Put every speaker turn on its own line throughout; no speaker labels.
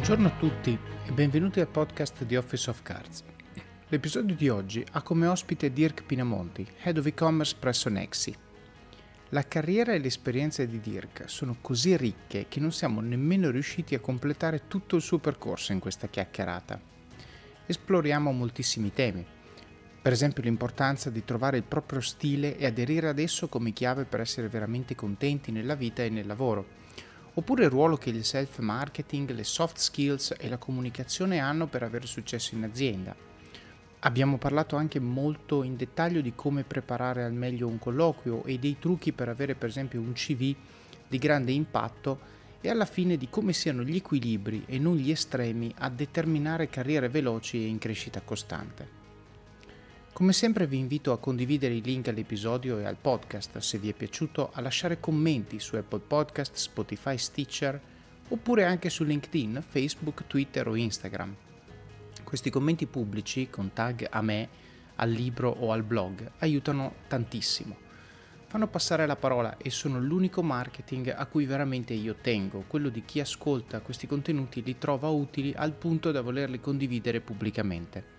Buongiorno a tutti e benvenuti al podcast di Office of Cards. L'episodio di oggi ha come ospite Dirk Pinamonti, Head of E-Commerce presso Nexi. La carriera e l'esperienza di Dirk sono così ricche che non siamo nemmeno riusciti a completare tutto il suo percorso in questa chiacchierata. Esploriamo moltissimi temi, per esempio l'importanza di trovare il proprio stile e aderire ad esso come chiave per essere veramente contenti nella vita e nel lavoro. Oppure il ruolo che il self-marketing, le soft skills e la comunicazione hanno per avere successo in azienda. Abbiamo parlato anche molto in dettaglio di come preparare al meglio un colloquio e dei trucchi per avere per esempio un CV di grande impatto e alla fine di come siano gli equilibri e non gli estremi a determinare carriere veloci e in crescita costante. Come sempre vi invito a condividere i link all'episodio e al podcast se vi è piaciuto, a lasciare commenti su Apple Podcast, Spotify, Stitcher oppure anche su LinkedIn, Facebook, Twitter o Instagram. Questi commenti pubblici con tag a me, al libro o al blog aiutano tantissimo. Fanno passare la parola e sono l'unico marketing a cui veramente io tengo, quello di chi ascolta questi contenuti li trova utili al punto da volerli condividere pubblicamente.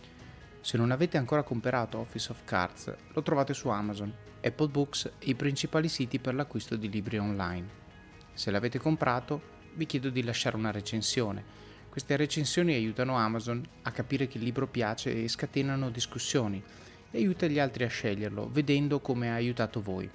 Se non avete ancora comprato Office of Cards, lo trovate su Amazon, Apple Books e i principali siti per l'acquisto di libri online. Se l'avete comprato, vi chiedo di lasciare una recensione. Queste recensioni aiutano Amazon a capire che il libro piace e scatenano discussioni e aiuta gli altri a sceglierlo, vedendo come ha aiutato voi.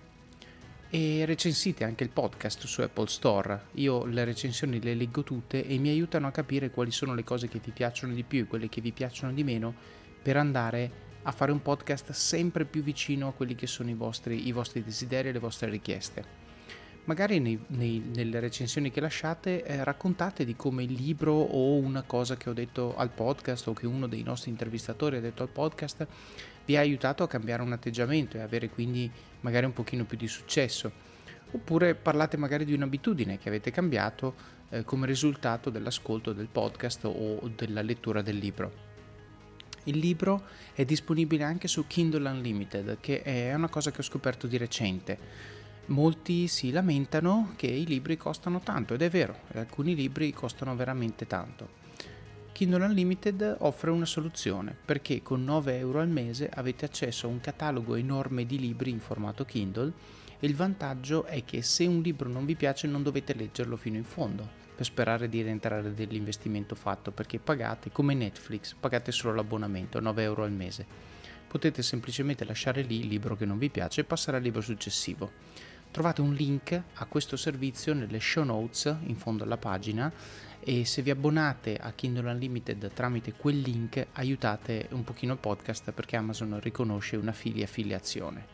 E recensite anche il podcast su Apple Store. Io le recensioni le leggo tutte e mi aiutano a capire quali sono le cose che vi piacciono di più e quelle che vi piacciono di meno, per andare a fare un podcast sempre più vicino a quelli che sono i vostri desideri e le vostre richieste. Magari nelle recensioni che lasciate raccontate di come il libro o una cosa che ho detto al podcast o che uno dei nostri intervistatori ha detto al podcast vi ha aiutato a cambiare un atteggiamento e avere quindi magari un pochino più di successo. Oppure parlate magari di un'abitudine che avete cambiato come risultato dell'ascolto del podcast o della lettura del libro. Il libro è disponibile anche su Kindle Unlimited, che è una cosa che ho scoperto di recente. Molti si lamentano che i libri costano tanto, ed è vero, alcuni libri costano veramente tanto. Kindle Unlimited offre una soluzione, perché con 9 euro al mese avete accesso a un catalogo enorme di libri in formato Kindle e il vantaggio è che se un libro non vi piace non dovete leggerlo fino in fondo per sperare di rientrare dell'investimento fatto, perché pagate come Netflix, pagate solo l'abbonamento, 9 euro al mese. Potete semplicemente lasciare lì il libro che non vi piace e passare al libro successivo. Trovate un link a questo servizio nelle show notes in fondo alla pagina e se vi abbonate a Kindle Unlimited tramite quel link aiutate un pochino il podcast, perché Amazon riconosce una affiliazione.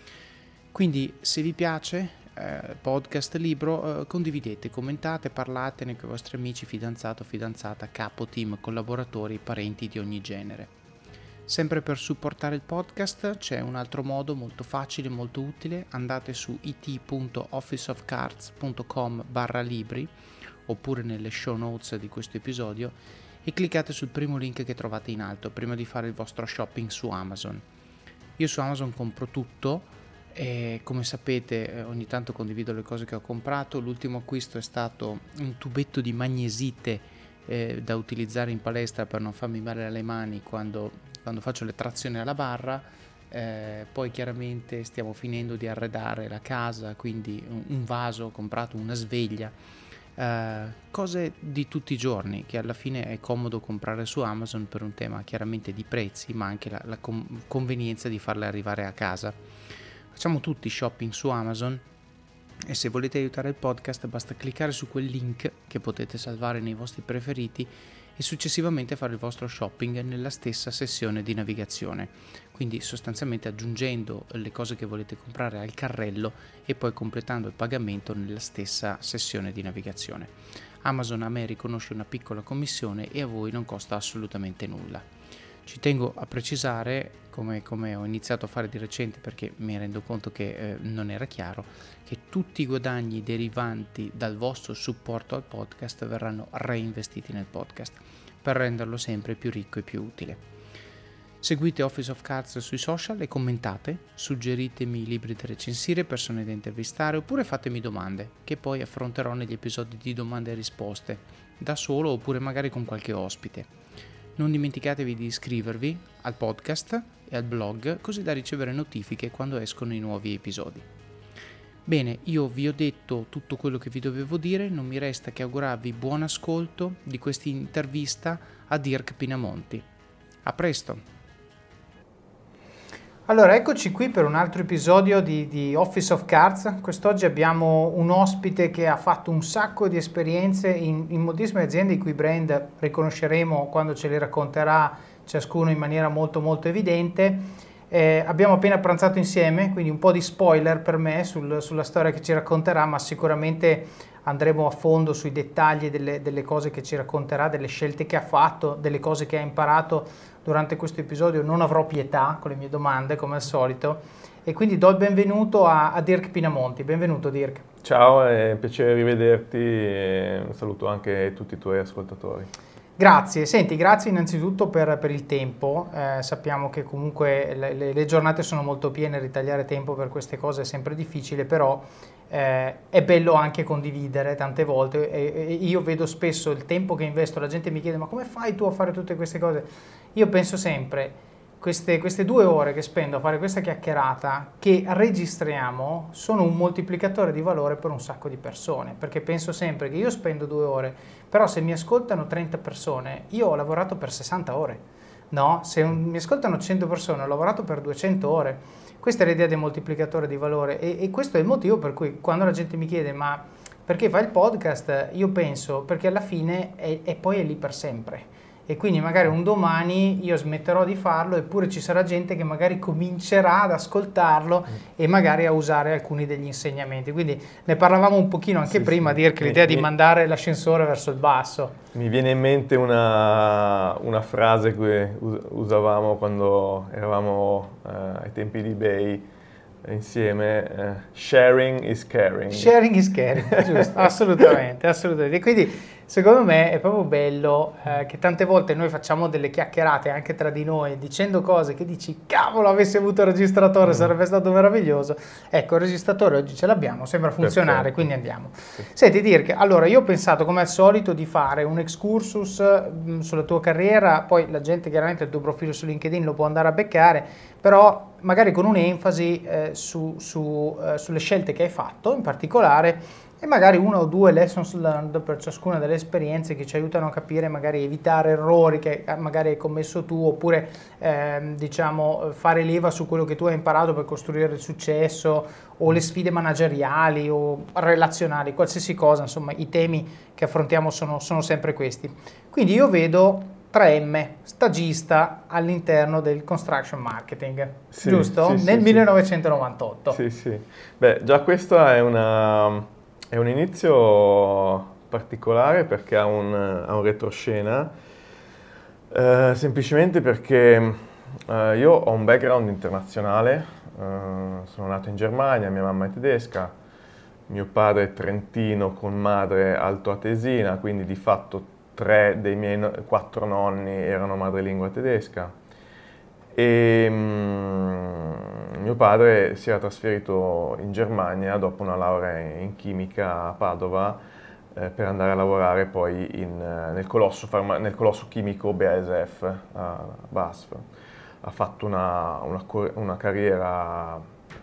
Quindi se vi piace podcast, libro, condividete, commentate, parlatene con i vostri amici, fidanzato, fidanzata, capo, team, collaboratori, parenti di ogni genere. Sempre per supportare il podcast c'è un altro modo molto facile, molto utile. Andate su it.officeofcards.com/libri oppure nelle show notes di questo episodio e cliccate sul primo link che trovate in alto prima di fare il vostro shopping su Amazon. Io su Amazon compro tutto. E come sapete ogni tanto condivido le cose che ho comprato. L'ultimo acquisto è stato un tubetto di magnesite da utilizzare in palestra per non farmi male alle mani quando faccio le trazioni alla barra. Poi chiaramente stiamo finendo di arredare la casa, quindi un vaso ho comprato, una sveglia, cose di tutti i giorni che alla fine è comodo comprare su Amazon per un tema chiaramente di prezzi, ma anche la convenienza di farle arrivare a casa. Facciamo tutti shopping su Amazon e se volete aiutare il podcast basta cliccare su quel link che potete salvare nei vostri preferiti e successivamente fare il vostro shopping nella stessa sessione di navigazione, quindi sostanzialmente aggiungendo le cose che volete comprare al carrello e poi completando il pagamento nella stessa sessione di navigazione. Amazon a me riconosce una piccola commissione e a voi non costa assolutamente nulla. Ci tengo a precisare, come ho iniziato a fare di recente perché mi rendo conto che non era chiaro, che tutti i guadagni derivanti dal vostro supporto al podcast verranno reinvestiti nel podcast per renderlo sempre più ricco e più utile. Seguite Office of Cards sui social e commentate, suggeritemi libri da recensire, persone da intervistare oppure fatemi domande che poi affronterò negli episodi di domande e risposte. da solo oppure magari con qualche ospite. Non dimenticatevi di iscrivervi al podcast e al blog così da ricevere notifiche quando escono i nuovi episodi. Bene, io vi ho detto tutto quello che vi dovevo dire, non mi resta che augurarvi buon ascolto di questa intervista a Dirk Pinamonti. A presto! Allora, eccoci qui per un altro episodio di Office of Cards. Quest'oggi abbiamo un ospite che ha fatto un sacco di esperienze in moltissime aziende i cui brand riconosceremo quando ce li racconterà ciascuno in maniera molto molto evidente. Abbiamo appena pranzato insieme, quindi un po' di spoiler per me sulla storia che ci racconterà, ma sicuramente andremo a fondo sui dettagli delle cose che ci racconterà, delle scelte che ha fatto, delle cose che ha imparato durante questo episodio. Non avrò pietà con le mie domande, come al solito, e quindi do il benvenuto a Dirk Pinamonti. Benvenuto Dirk.
Ciao, è un piacere rivederti e un saluto anche a tutti i tuoi ascoltatori.
Grazie, senti, grazie innanzitutto per il tempo. Sappiamo che comunque le giornate sono molto piene, ritagliare tempo per queste cose è sempre difficile, però è bello anche condividere tante volte e io vedo spesso il tempo che investo, la gente mi chiede ma come fai tu a fare tutte queste cose? Io penso sempre, queste 2 ore che spendo a fare questa chiacchierata che registriamo sono un moltiplicatore di valore per un sacco di persone, perché penso sempre che io spendo 2 ore, però se mi ascoltano 30 persone, io ho lavorato per 60 ore, no? Se mi ascoltano 100 persone, ho lavorato per 200 ore. Questa è l'idea del moltiplicatore di valore e questo è il motivo per cui quando la gente mi chiede ma perché fai il podcast, io penso perché alla fine poi è lì per sempre. E quindi magari un domani io smetterò di farlo eppure ci sarà gente che magari comincerà ad ascoltarlo e magari a usare alcuni degli insegnamenti. Quindi ne parlavamo un pochino anche prima,
Sì.
dire che l'idea di mandare l'ascensore verso il basso.
Mi viene in mente una frase che usavamo quando eravamo ai tempi di eBay insieme, sharing is caring.
Sharing is caring, giusto, assolutamente, assolutamente. E quindi secondo me è proprio bello che tante volte noi facciamo delle chiacchierate anche tra di noi dicendo cose che dici cavolo avessi avuto il registratore sarebbe stato meraviglioso. Ecco, il registratore oggi ce l'abbiamo, sembra funzionare. Perfetto. Quindi andiamo. Sì. Senti Dirk, allora io ho pensato come al solito di fare un excursus sulla tua carriera, poi la gente chiaramente il tuo profilo su LinkedIn lo può andare a beccare, però magari con un'enfasi sulle scelte che hai fatto in particolare e magari 1 o 2 lessons learned per ciascuna delle esperienze che ci aiutano a capire, magari evitare errori che magari hai commesso tu oppure diciamo fare leva su quello che tu hai imparato per costruire il successo o le sfide manageriali o relazionali, qualsiasi cosa, insomma i temi che affrontiamo sono sempre questi. Quindi io vedo 3M, stagista all'interno del construction marketing, sì, giusto?
Sì,
nel
sì,
1998.
Sì, sì. Beh, già questo è un inizio particolare perché ha un retroscena, semplicemente perché io ho un background internazionale, sono nato in Germania, mia mamma è tedesca, mio padre è trentino con madre altoatesina, quindi di fatto 3 dei miei 4 nonni erano madrelingua tedesca e mio padre si era trasferito in Germania dopo una laurea in chimica a Padova per andare a lavorare poi nel colosso chimico BASF a BASF. Ha fatto una carriera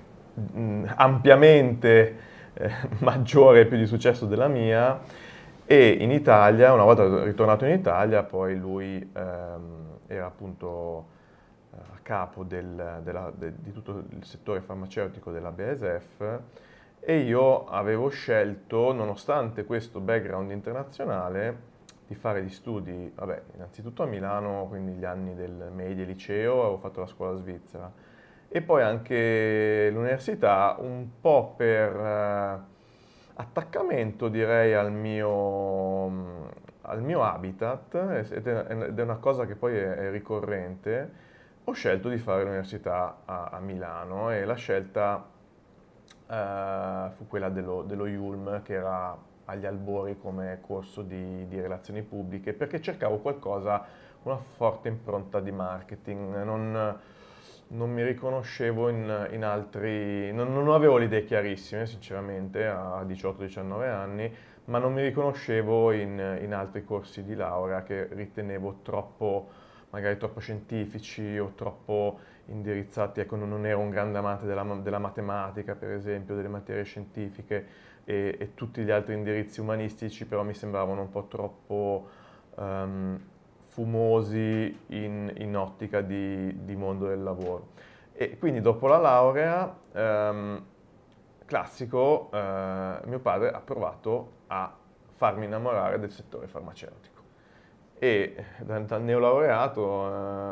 ampiamente maggiore e più di successo della mia. E in Italia, una volta ritornato in Italia, poi lui era appunto a capo di tutto il settore farmaceutico della BASF e io avevo scelto, nonostante questo background internazionale, di fare gli studi, vabbè, innanzitutto a Milano, quindi gli anni del medio liceo, avevo fatto la scuola svizzera e poi anche l'università un po' per attaccamento direi al mio habitat ed è una cosa che poi è ricorrente. Ho scelto di fare l'università a Milano e la scelta fu quella dello IULM che era agli albori come corso di relazioni pubbliche perché cercavo qualcosa, una forte impronta di marketing. non mi riconoscevo in altri, non avevo le idee chiarissime sinceramente a 18-19 anni, ma non mi riconoscevo in altri corsi di laurea che ritenevo magari troppo scientifici o troppo indirizzati, ecco, non ero un grande amante della matematica, per esempio, delle materie scientifiche e tutti gli altri indirizzi umanistici, però mi sembravano un po' troppo fumosi in ottica di mondo del lavoro. E quindi dopo la laurea, classico, mio padre ha provato a farmi innamorare del settore farmaceutico. E da neolaureato,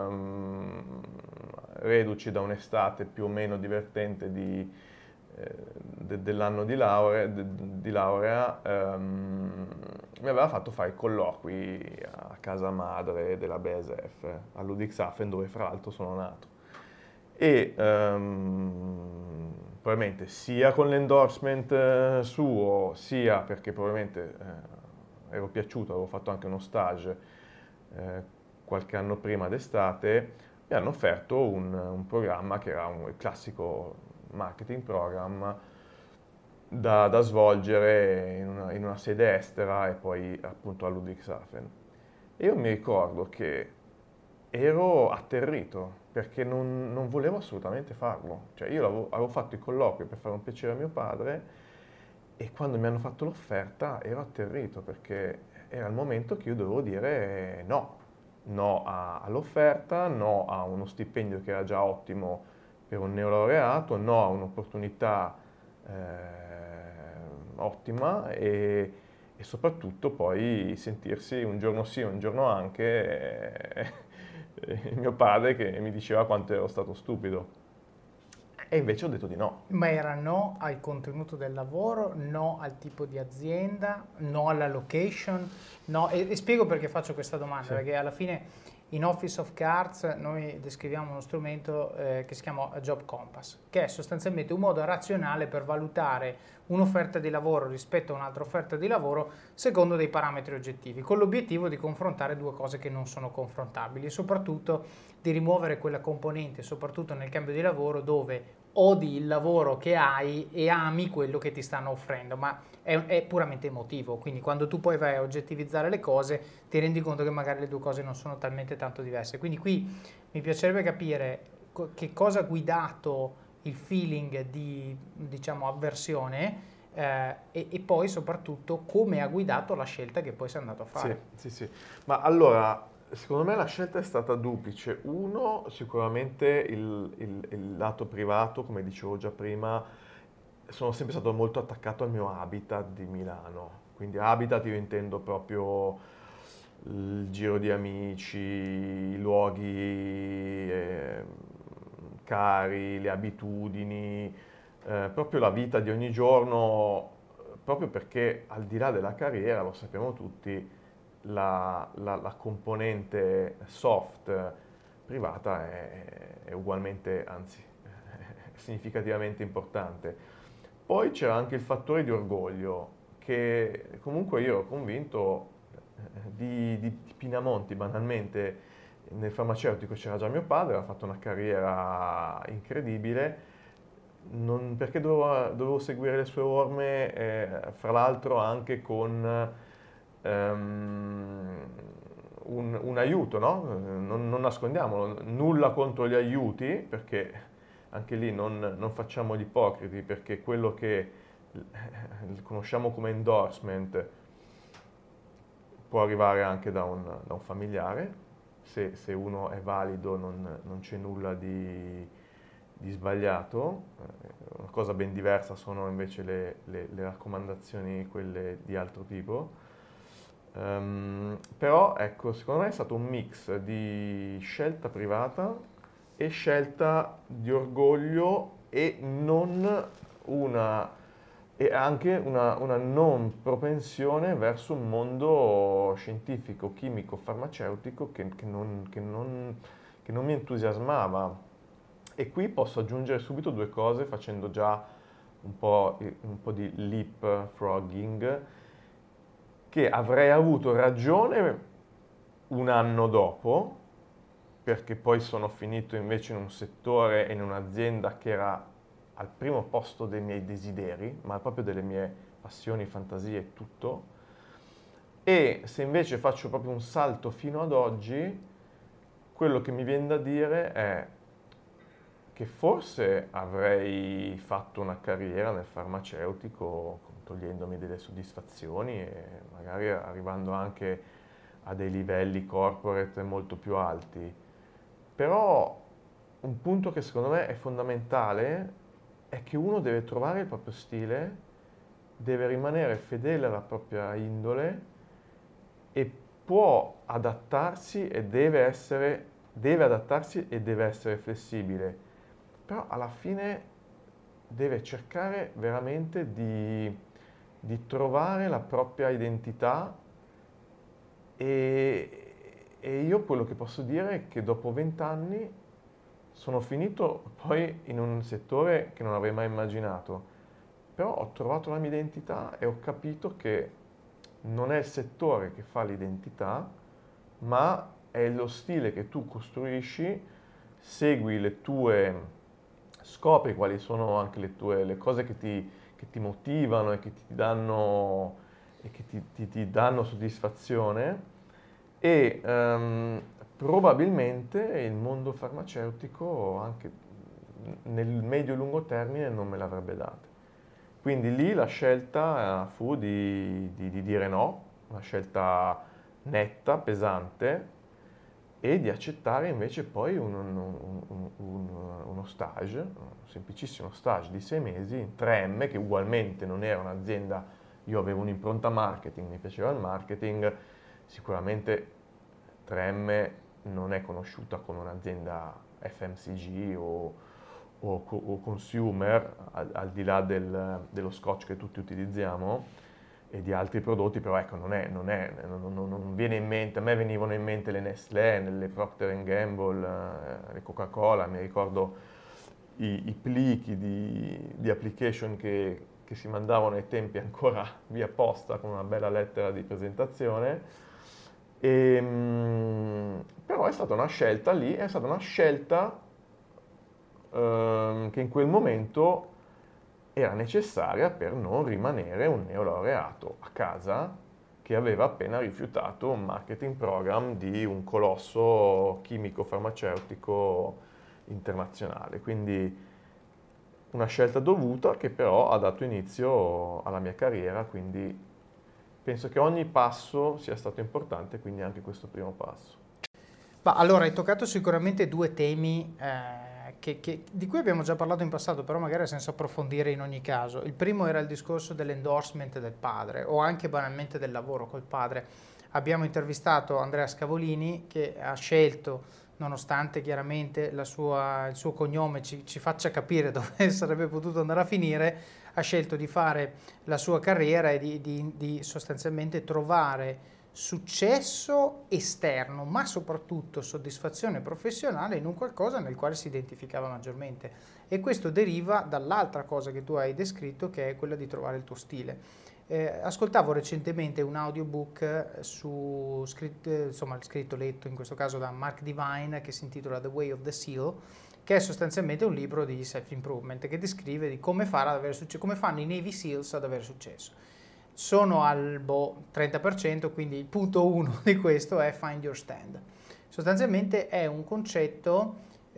reduci da un'estate più o meno divertente dell'anno di laurea, mi aveva fatto fare i colloqui a casa madre della BASF, a Ludwigshafen, dove fra l'altro sono nato. E probabilmente sia con l'endorsement suo, sia perché probabilmente ero piaciuto, avevo fatto anche uno stage qualche anno prima d'estate, mi hanno offerto un programma che era il classico marketing program da svolgere in una sede estera e poi appunto a Ludwigshafen. E io mi ricordo che ero atterrito perché non volevo assolutamente farlo. Cioè io avevo fatto i colloqui per fare un piacere a mio padre e quando mi hanno fatto l'offerta ero atterrito perché era il momento che io dovevo dire no. No all'offerta, no a uno stipendio che era già ottimo per un neolaureato, no a un'opportunità ottima e soprattutto poi sentirsi un giorno sì, un giorno anche mio padre che mi diceva quanto ero stato stupido. E invece ho detto di no.
Ma era no al contenuto del lavoro, no al tipo di azienda, no alla location, no. E spiego perché faccio questa domanda,
Sì.
perché alla fine in Office of Cards noi descriviamo uno strumento che si chiama Job Compass, che è sostanzialmente un modo razionale per valutare un'offerta di lavoro rispetto a un'altra offerta di lavoro secondo dei parametri oggettivi, con l'obiettivo di confrontare due cose che non sono confrontabili e soprattutto di rimuovere quella componente, soprattutto nel cambio di lavoro, dove odi il lavoro che hai e ami quello che ti stanno offrendo, ma è puramente emotivo, quindi quando tu poi vai a oggettivizzare le cose ti rendi conto che magari le due cose non sono talmente tanto diverse. Quindi qui mi piacerebbe capire che cosa ha guidato il feeling di, diciamo, avversione e poi soprattutto come ha guidato la scelta che poi sei andato a
Sì,
fare.
sì, sì. Ma allora, secondo me la scelta è stata duplice. Uno, sicuramente il lato privato, come dicevo già prima, sono sempre stato molto attaccato al mio habitat di Milano. Quindi habitat io intendo proprio il giro di amici, i luoghi cari, le abitudini, proprio la vita di ogni giorno, proprio perché al di là della carriera, lo sappiamo tutti, la componente soft privata è ugualmente, anzi, significativamente importante. Poi c'era anche il fattore di orgoglio, che comunque io ero convinto di Pinamonti, banalmente, nel farmaceutico c'era già mio padre, aveva fatto una carriera incredibile, perché dovevo seguire le sue orme, fra l'altro anche con un aiuto, no? Non nascondiamolo, nulla contro gli aiuti, perché anche lì non facciamo gli ipocriti, perché quello che conosciamo come endorsement può arrivare anche da un familiare, se uno è valido non c'è nulla di sbagliato. Una cosa ben diversa sono invece le raccomandazioni, quelle di altro tipo. Però ecco, secondo me è stato un mix di scelta privata e scelta di orgoglio e non una e anche una non propensione verso un mondo scientifico, chimico, farmaceutico che non mi entusiasmava. E qui posso aggiungere subito due cose facendo già un po' di leapfrogging, che avrei avuto ragione un anno dopo, perché poi sono finito invece in un settore e in un'azienda che era al primo posto dei miei desideri, ma proprio delle mie passioni, fantasie e tutto. E se invece faccio proprio un salto fino ad oggi, quello che mi viene da dire è che forse avrei fatto una carriera nel farmaceutico, togliendomi delle soddisfazioni e magari arrivando anche a dei livelli corporate molto più alti. Però un punto che secondo me è fondamentale è che uno deve trovare il proprio stile, deve rimanere fedele alla propria indole e può adattarsi e deve adattarsi e deve essere flessibile, però alla fine deve cercare veramente di trovare la propria identità e io quello che posso dire è che dopo 20 anni sono finito poi in un settore che non avrei mai immaginato, però ho trovato la mia identità e ho capito che non è il settore che fa l'identità, ma è lo stile che tu costruisci, segui le tue, scopri quali sono anche le cose che ti motivano e che ti danno soddisfazione e probabilmente il mondo farmaceutico anche nel medio-lungo termine non me l'avrebbe data. Quindi lì la scelta fu di dire no, una scelta netta, pesante, e di accettare invece poi uno stage, un semplicissimo stage di 6 mesi in 3M, che ugualmente non era un'azienda, io avevo un'impronta marketing, mi piaceva il marketing, sicuramente 3M non è conosciuta come un'azienda FMCG o consumer, al di là dello scotch che tutti utilizziamo e di altri prodotti, però ecco, non viene in mente, a me venivano in mente le Nestlé, le Procter Gamble, le Coca-Cola, mi ricordo i plichi di application che si mandavano ai tempi ancora via posta con una bella lettera di presentazione. Però è stata una scelta lì, è stata una scelta che in quel momento era necessaria per non rimanere un neolaureato a casa che aveva appena rifiutato un marketing program di un colosso chimico-farmaceutico internazionale. Quindi una scelta dovuta che però ha dato inizio alla mia carriera, quindi penso che ogni passo sia stato importante, quindi anche questo primo passo.
Ma allora, hai toccato sicuramente due temi di cui abbiamo già parlato in passato, però magari ha senso approfondire in ogni caso. Il primo era il discorso dell'endorsement del padre o anche banalmente del lavoro col padre. Abbiamo intervistato Andrea Scavolini che ha scelto, nonostante chiaramente il suo cognome ci faccia capire dove sarebbe potuto andare a finire, ha scelto di fare la sua carriera e di sostanzialmente trovare successo esterno, ma soprattutto soddisfazione professionale in un qualcosa nel quale si identificava maggiormente. E questo deriva dall'altra cosa che tu hai descritto, che è quella di trovare il tuo stile. Ascoltavo recentemente un audiobook scritto, letto in questo caso da Mark Divine, che si intitola The Way of the Seal, che è sostanzialmente un libro di self-improvement che descrive di come fare ad avere successo, come fanno i Navy Seals ad avere successo. Sono al 30%, quindi il punto 1 di questo è find your stand. Sostanzialmente è un concetto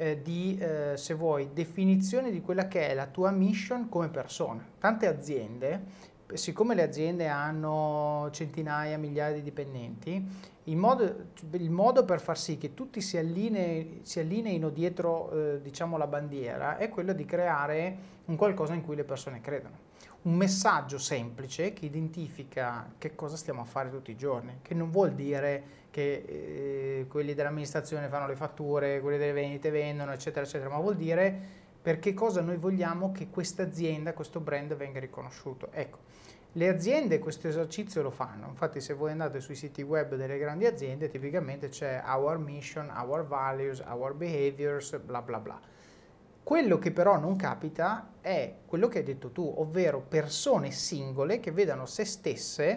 se vuoi, definizione di quella che è la tua mission come persona. Tante aziende, siccome le aziende hanno centinaia, migliaia di dipendenti, il modo per far sì che tutti si allineino dietro diciamo la bandiera è quello di creare un qualcosa in cui le persone credono. Un messaggio semplice che identifica che cosa stiamo a fare tutti i giorni, che non vuol dire che quelli dell'amministrazione fanno le fatture, quelli delle vendite vendono, eccetera, eccetera, ma vuol dire per che cosa noi vogliamo che questa azienda, questo brand venga riconosciuto. Ecco, le aziende questo esercizio lo fanno, infatti se voi andate sui siti web delle grandi aziende tipicamente c'è our mission, our values, our behaviors, bla bla bla. Quello che però non capita è quello che hai detto tu, ovvero persone singole che vedano se stesse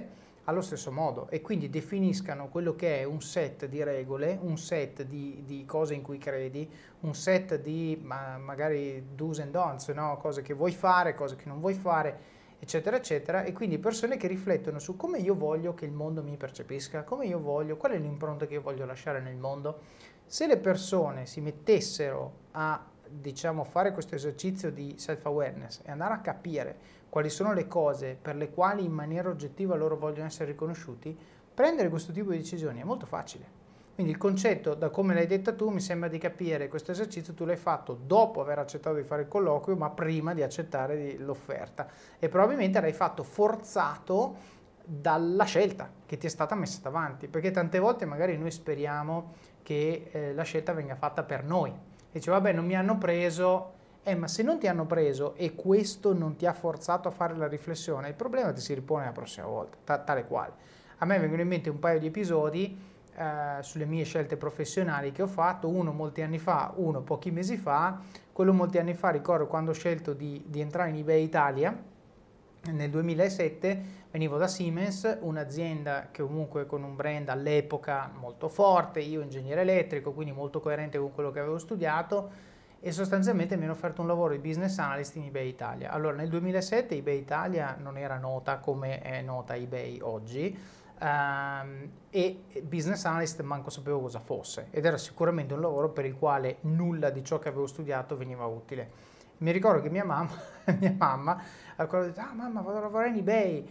allo stesso modo e quindi definiscano quello che è un set di regole, un set di cose in cui credi, un set di magari do's and don'ts, no? Cose che vuoi fare, cose che non vuoi fare, eccetera, eccetera, e quindi persone che riflettono su come io voglio che il mondo mi percepisca, come io voglio, qual è l'impronta che io voglio lasciare nel mondo. Se le persone si mettessero a, diciamo, fare questo esercizio di self-awareness e andare a capire quali sono le cose per le quali in maniera oggettiva loro vogliono essere riconosciuti, prendere questo tipo di decisioni è molto facile. Quindi il concetto, da come l'hai detta tu, mi sembra di capire, questo esercizio tu l'hai fatto dopo aver accettato di fare il colloquio, ma prima di accettare l'offerta. E probabilmente l'hai fatto forzato dalla scelta che ti è stata messa davanti, perché tante volte magari noi speriamo che la scelta venga fatta per noi. E dice, vabbè, non mi hanno preso, ma se non ti hanno preso e questo non ti ha forzato a fare la riflessione, il problema ti si ripone la prossima volta, tale quale. A me vengono in mente un paio di episodi sulle mie scelte professionali che ho fatto, uno molti anni fa, uno pochi mesi fa. Quello molti anni fa ricordo quando ho scelto di entrare in eBay Italia, nel 2007 venivo da Siemens, un'azienda che comunque con un brand all'epoca molto forte, io ingegnere elettrico, quindi molto coerente con quello che avevo studiato, e sostanzialmente mi hanno offerto un lavoro di business analyst in eBay Italia. Allora nel 2007 eBay Italia non era nota come è nota eBay oggi, e business analyst manco sapevo cosa fosse, ed era sicuramente un lavoro per il quale nulla di ciò che avevo studiato veniva utile. Mi ricordo che mia mamma ha detto, mamma, vado a lavorare in eBay,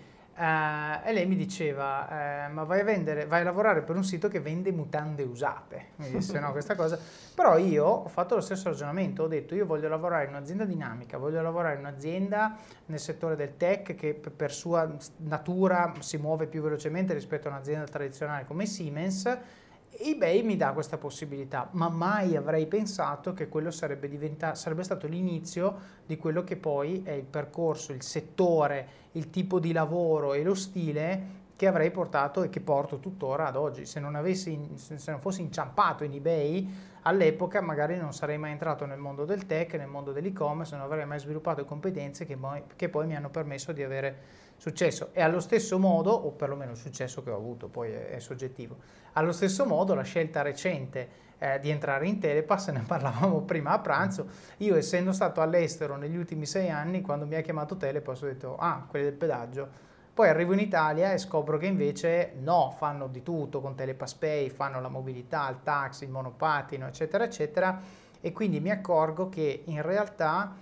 e lei mi diceva, ma vai a lavorare per un sito che vende mutande usate. Mi disse no, questa cosa. Però io ho fatto lo stesso ragionamento, ho detto io voglio lavorare in un'azienda dinamica, voglio lavorare in un'azienda nel settore del tech che per sua natura si muove più velocemente rispetto a un'azienda tradizionale come Siemens. eBay mi dà questa possibilità, ma mai avrei pensato che quello sarebbe stato l'inizio di quello che poi è il percorso, il settore, il tipo di lavoro e lo stile che avrei portato e che porto tuttora ad oggi. Se non fossi inciampato in eBay all'epoca, magari non sarei mai entrato nel mondo del tech, nel mondo dell'e-commerce, non avrei mai sviluppato competenze che poi mi hanno permesso di avere successo. E allo stesso modo, o perlomeno il successo che ho avuto, poi è soggettivo, allo stesso modo la scelta recente di entrare in Telepass, ne parlavamo prima a pranzo, io essendo stato all'estero negli ultimi 6 anni, quando mi ha chiamato Telepass ho detto, quelli del pedaggio. Poi arrivo in Italia e scopro che invece no, fanno di tutto con Telepass Pay, fanno la mobilità, il taxi, il monopattino, eccetera, eccetera, e quindi mi accorgo che in realtà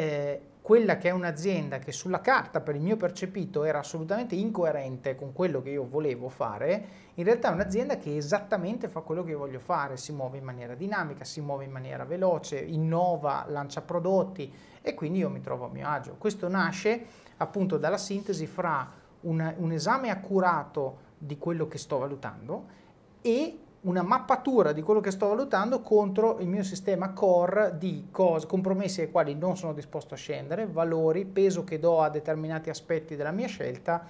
quella che è un'azienda che sulla carta per il mio percepito era assolutamente incoerente con quello che io volevo fare, in realtà è un'azienda che esattamente fa quello che io voglio fare, si muove in maniera dinamica, si muove in maniera veloce, innova, lancia prodotti e quindi io mi trovo a mio agio. Questo nasce appunto dalla sintesi fra un esame accurato di quello che sto valutando e una mappatura di quello che sto valutando contro il mio sistema core di compromessi ai quali non sono disposto a scendere, valori, peso che do a determinati aspetti della mia scelta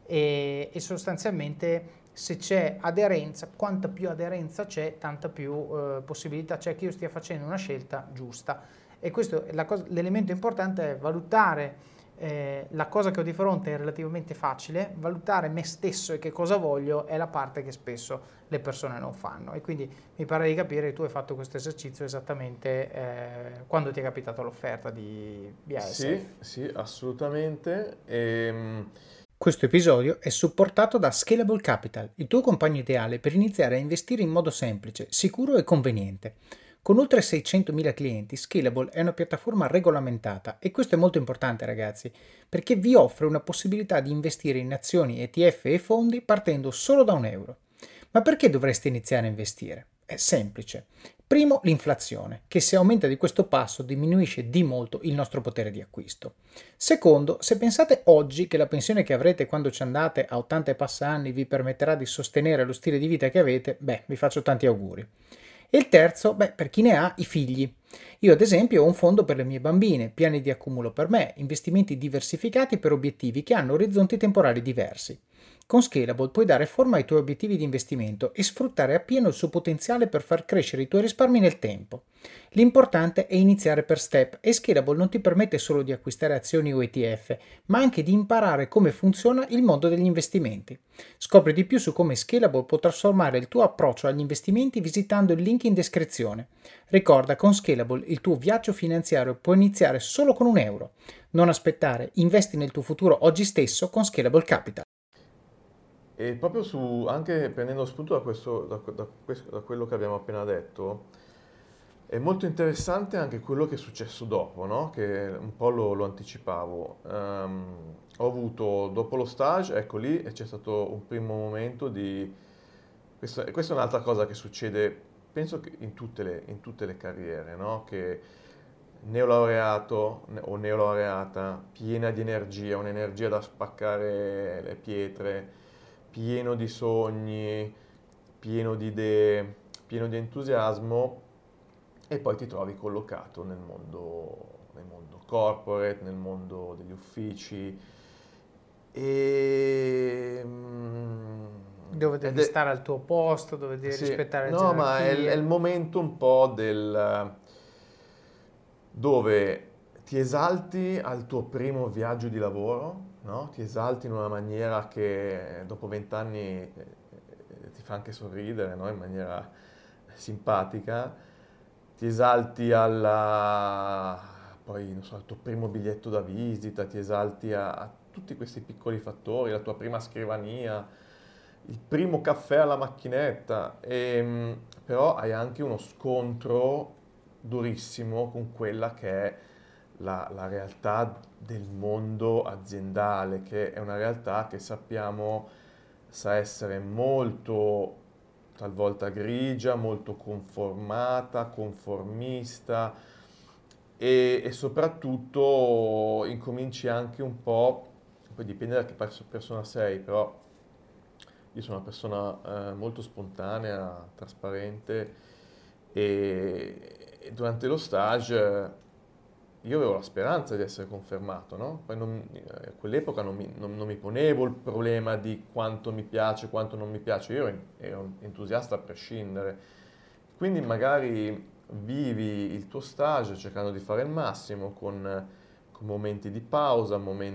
e sostanzialmente se c'è aderenza, quanta più aderenza c'è, tanta più possibilità c'è che io stia facendo una scelta giusta. E questo l'elemento importante è valutare la cosa che ho di fronte è relativamente facile, valutare me stesso e che cosa voglio è la parte che spesso le persone non fanno, e quindi mi pare di capire che tu hai fatto questo esercizio esattamente quando ti è capitata l'offerta di BASF.
Sì, assolutamente.
Questo episodio è supportato da Scalable Capital, il tuo compagno ideale per iniziare a investire in modo semplice, sicuro e conveniente. Con oltre 600.000 clienti, Scalable è una piattaforma regolamentata e questo è molto importante, ragazzi, perché vi offre una possibilità di investire in azioni, ETF e fondi partendo solo da €1. Ma perché dovreste iniziare a investire? È semplice. Primo, l'inflazione, che se aumenta di questo passo diminuisce di molto il nostro potere di acquisto. Secondo, se pensate oggi che la pensione che avrete quando ci andate a 80 e passa anni vi permetterà di sostenere lo stile di vita che avete, vi faccio tanti auguri. E il terzo, per chi ne ha, i figli. Io ad esempio ho un fondo per le mie bambine, piani di accumulo per me, investimenti diversificati per obiettivi che hanno orizzonti temporali diversi. Con Scalable puoi dare forma ai tuoi obiettivi di investimento e sfruttare appieno il suo potenziale per far crescere i tuoi risparmi nel tempo. L'importante è iniziare per step e Scalable non ti permette solo di acquistare azioni o ETF, ma anche di imparare come funziona il mondo degli investimenti. Scopri di più su come Scalable può trasformare il tuo approccio agli investimenti visitando il link in descrizione. Ricorda, con Scalable il tuo viaggio finanziario può iniziare solo con €1. Non aspettare, investi nel tuo futuro oggi stesso con Scalable Capital.
E proprio anche prendendo spunto da quello che abbiamo appena detto, è molto interessante anche quello che è successo dopo, no? Che un po' lo anticipavo. Ho avuto, dopo lo stage, ecco lì, e c'è stato un primo momento di... questa è un'altra cosa che succede, penso che in tutte le carriere, no? Che neolaureato o neolaureata, piena di energia, un'energia da spaccare le pietre, pieno di sogni, pieno di idee, pieno di entusiasmo e poi ti trovi collocato nel mondo corporate, nel mondo degli uffici e...
Dove
ed
devi
è,
stare al tuo posto, dove devi
sì,
rispettare le
no, ma è il
gerarchie.
momento un po' dove ti esalti al tuo primo viaggio di lavoro, no? Ti esalti in una maniera che dopo 20 anni ti fa anche sorridere, no? In maniera simpatica. Ti esalti poi, non so, al tuo primo biglietto da visita, ti esalti a tutti questi piccoli fattori, la tua prima scrivania, il primo caffè alla macchinetta, però hai anche uno scontro durissimo con quella che è la realtà del mondo aziendale, che è una realtà che sappiamo sa essere molto talvolta grigia, molto conformata, conformista e soprattutto incominci anche un po', poi dipende da che persona sei, però io sono una persona molto spontanea, trasparente e durante lo stage io avevo la speranza di essere confermato, no? Poi a quell'epoca non mi ponevo il problema di quanto mi piace, quanto non mi piace, io ero un entusiasta a prescindere. Quindi magari vivi il tuo stage cercando di fare il massimo con momenti di pausa,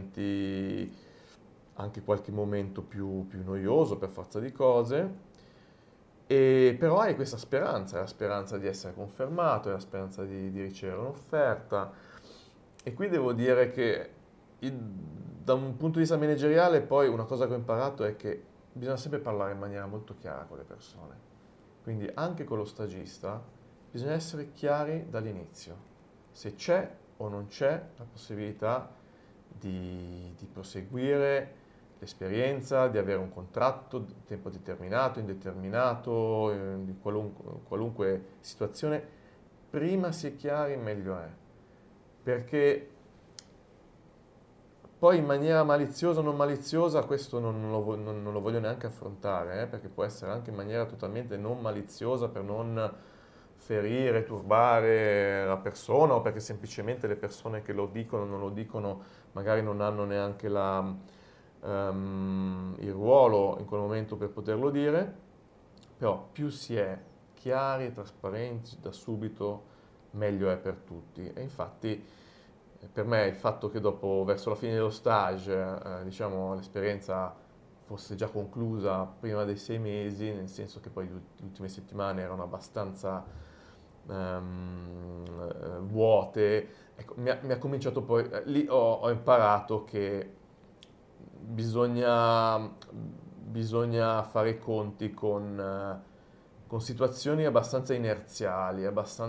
anche qualche momento più noioso per forza di cose, e però hai questa speranza, la speranza di essere confermato, la speranza di ricevere un'offerta. E qui devo dire che da un punto di vista manageriale poi una cosa che ho imparato è che bisogna sempre parlare in maniera molto chiara con le persone. Quindi anche con lo stagista bisogna essere chiari dall'inizio. Se c'è o non c'è la possibilità di proseguire l'esperienza, di avere un contratto di tempo determinato, indeterminato, di qualunque situazione, prima si è chiari meglio è. Perché poi in maniera maliziosa o non maliziosa, questo non lo voglio neanche affrontare, perché può essere anche in maniera totalmente non maliziosa per non ferire, turbare la persona o perché semplicemente le persone che lo dicono non lo dicono, magari non hanno neanche il ruolo in quel momento per poterlo dire, però più si è chiari e trasparenti da subito, meglio è per tutti. E infatti per me il fatto che dopo, verso la fine dello stage, diciamo, l'esperienza fosse già conclusa prima dei 6 mesi, nel senso che poi le ultime settimane erano abbastanza vuote, ecco, mi ha cominciato poi, lì ho imparato che bisogna fare i conti con situazioni abbastanza inerziali,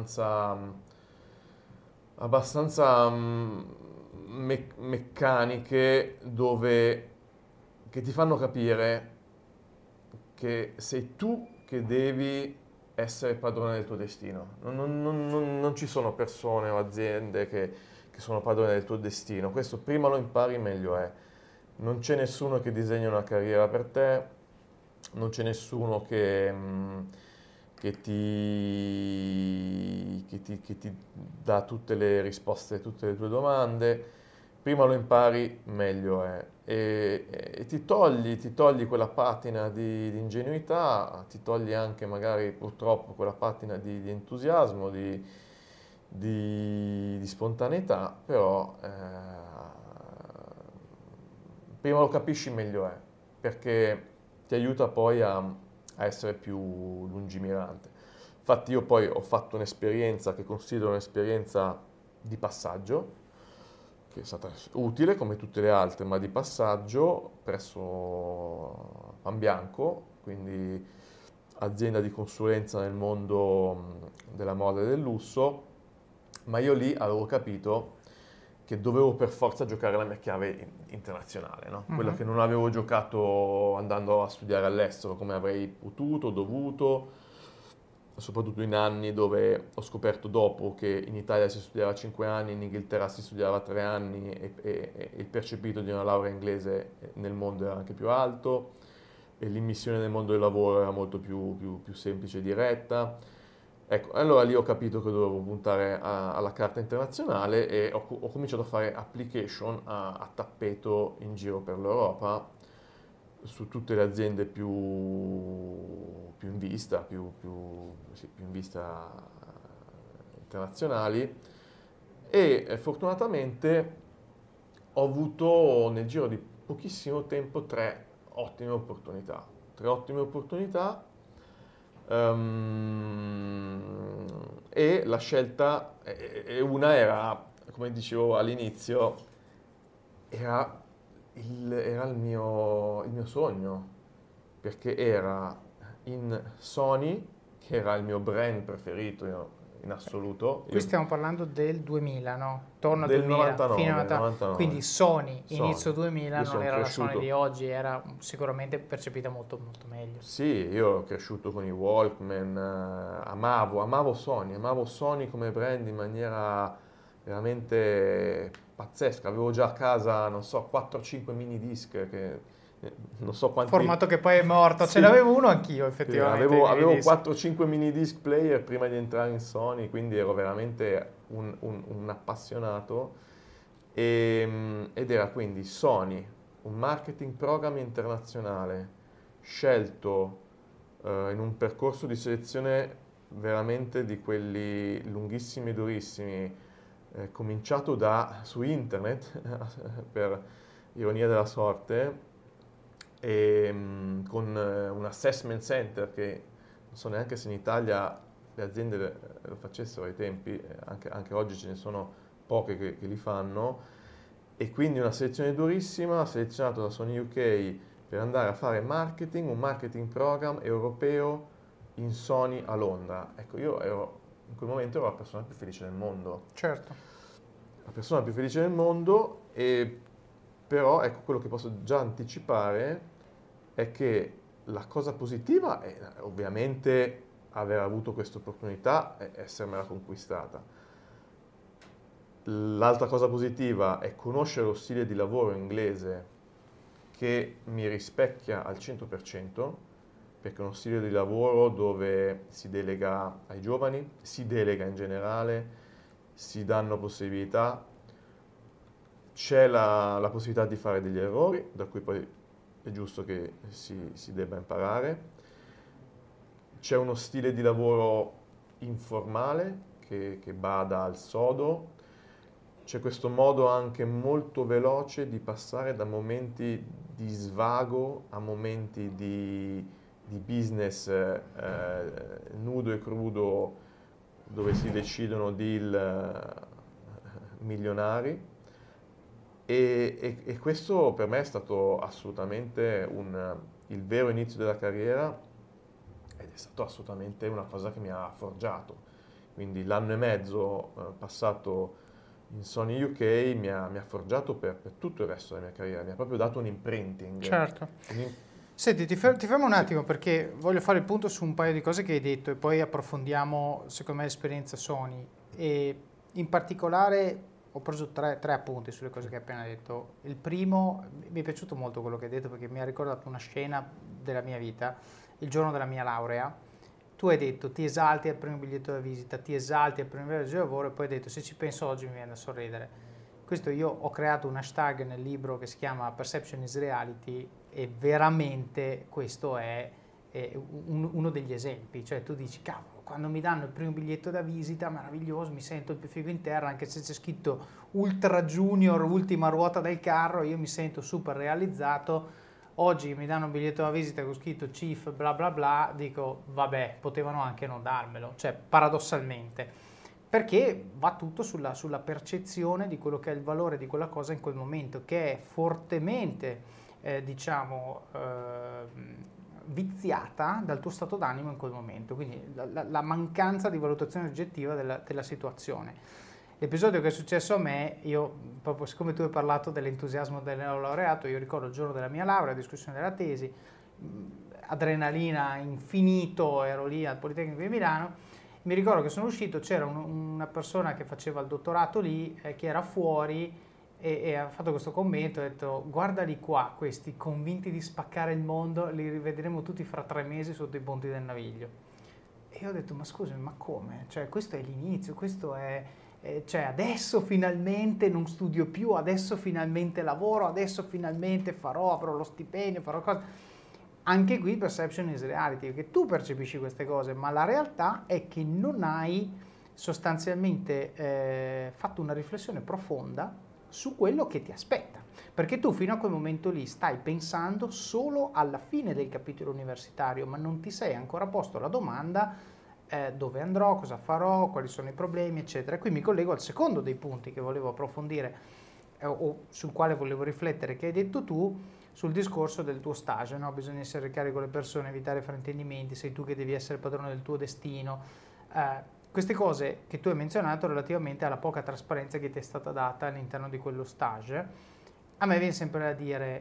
abbastanza meccaniche che ti fanno capire che sei tu che devi essere padrone del tuo destino. Non ci sono persone o aziende che sono padrone del tuo destino. Questo prima lo impari meglio è. Non c'è nessuno che disegna una carriera per te, non c'è nessuno che ti dà tutte le risposte a tutte le tue domande. Prima lo impari, meglio è. E ti togli quella patina di ingenuità, ti togli anche magari purtroppo quella patina di entusiasmo, di spontaneità, però prima lo capisci meglio è, perché ti aiuta poi a essere più lungimirante. Infatti io poi ho fatto un'esperienza che considero un'esperienza di passaggio, che è stata utile come tutte le altre, ma di passaggio presso Panbianco, quindi azienda di consulenza nel mondo della moda e del lusso, ma io lì avevo capito che dovevo per forza giocare la mia chiave internazionale, no? Quella che non avevo giocato andando a studiare all'estero come avrei potuto, dovuto, soprattutto in anni dove ho scoperto dopo che in Italia si studiava 5 anni, in Inghilterra si studiava 3 anni e il percepito di una laurea inglese nel mondo era anche più alto e l'immissione nel mondo del lavoro era molto più semplice e diretta. Ecco, allora lì ho capito che dovevo puntare alla carta internazionale e ho cominciato a fare application a tappeto in giro per l'Europa su tutte le aziende più in vista, sì, più in vista internazionali e fortunatamente ho avuto nel giro di pochissimo tempo ottime opportunità. Tre ottime opportunità e la scelta, e una era, come dicevo all'inizio, era il mio sogno, perché era in Sony, che era il mio brand preferito in assoluto.
Qui stiamo parlando del 2000, no? Torno al
Del
2000, fino
99,
a 99.
99.
Quindi Sony,
Sony.
inizio 2000,
Io
non
sono
era la Sony
cresciuto.
di oggi, era sicuramente percepita molto, molto meglio.
Sì, io ero cresciuto con i Walkman, amavo Sony come brand in maniera veramente pazzesca. Avevo già a casa, non so, 4-5 mini disc che non so quanti.
Formato che poi è morto, ce
Sì,
l'avevo uno anch'io
sì,
effettivamente, i
avevo
minidisc.
4-5 mini disc player prima di entrare in Sony, quindi ero veramente un appassionato. Ed era quindi Sony, un marketing program internazionale scelto in un percorso di selezione veramente di quelli lunghissimi e durissimi, cominciato su internet, per ironia della sorte, con un assessment center che non so neanche se in Italia le aziende lo facessero ai tempi, anche oggi ce ne sono poche che li fanno, e quindi una selezione durissima, selezionato da Sony UK per andare a fare un marketing program europeo in Sony a Londra. Ecco, in quel momento ero la persona più felice del mondo.
Certo.
La persona più felice del mondo, però ecco quello che posso già anticipare è che la cosa positiva è ovviamente aver avuto questa opportunità e essermela conquistata. L'altra cosa positiva è conoscere lo stile di lavoro inglese che mi rispecchia al 100%, perché è uno stile di lavoro dove si delega ai giovani, si delega in generale, si danno possibilità, c'è la possibilità di fare degli errori, da cui poi è giusto che si debba imparare. C'è uno stile di lavoro informale che bada al sodo. C'è questo modo anche molto veloce di passare da momenti di svago a momenti di business nudo e crudo dove si decidono deal milionari e questo per me è stato assolutamente il vero inizio della carriera ed è stato assolutamente una cosa che mi ha forgiato. Quindi l'anno e mezzo passato in Sony UK mi ha forgiato per tutto il resto della mia carriera, mi ha proprio dato un imprinting.
Certo.
Un im-
Senti, ti fermo un
Sì.
attimo perché voglio fare il punto su un paio di cose che hai detto e poi approfondiamo, secondo me, l'esperienza Sony. E in particolare ho preso tre appunti sulle cose che hai appena detto. Il primo, mi è piaciuto molto quello che hai detto perché mi ha ricordato una scena della mia vita, il giorno della mia laurea. tu hai detto ti esalti al primo biglietto da visita, ti esalti al primo viaggio di lavoro e poi hai detto se ci penso oggi mi viene da sorridere. Questo io ho creato un hashtag nel libro che si chiama Perception is Reality e veramente questo è uno degli esempi, cioè tu dici cavolo, quando mi danno il primo biglietto da visita meraviglioso, mi sento il più figo in terra, anche se c'è scritto Ultra Junior, ultima ruota del carro, io mi sento super realizzato. Oggi mi danno un biglietto da visita con scritto Chief bla bla bla, dico vabbè, potevano anche non darmelo, cioè paradossalmente, perché va tutto sulla percezione di quello che è il valore di quella cosa in quel momento, che è fortemente, viziata dal tuo stato d'animo in quel momento, quindi la mancanza di valutazione oggettiva della situazione. L'episodio che è successo a me, io proprio siccome tu hai parlato dell'entusiasmo del neolaureato, io ricordo il giorno della mia laurea, discussione della tesi, adrenalina infinito, ero lì al Politecnico di Milano, mi ricordo che sono uscito, c'era una persona che faceva il dottorato lì, che era fuori e ha fatto questo commento, ha detto guardali qua, questi convinti di spaccare il mondo, li rivedremo tutti fra 3 mesi sotto i ponti del Naviglio. E io ho detto ma scusami, ma come? Cioè questo è l'inizio, questo è cioè adesso finalmente non studio più, adesso finalmente lavoro, adesso finalmente farò, avrò lo stipendio, farò cose. Anche qui perception is reality, perché tu percepisci queste cose, ma la realtà è che non hai sostanzialmente fatto una riflessione profonda su quello che ti aspetta. Perché tu fino a quel momento lì stai pensando solo alla fine del capitolo universitario, ma non ti sei ancora posto la domanda dove andrò, cosa farò, quali sono i problemi, eccetera. E qui mi collego al secondo dei punti che volevo approfondire o sul quale volevo riflettere, che hai detto tu, sul discorso del tuo stage, no? Bisogna essere chiari con le persone, evitare fraintendimenti, sei tu che devi essere padrone del tuo destino. Queste cose che tu hai menzionato relativamente alla poca trasparenza che ti è stata data all'interno di quello stage, a me viene sempre da dire,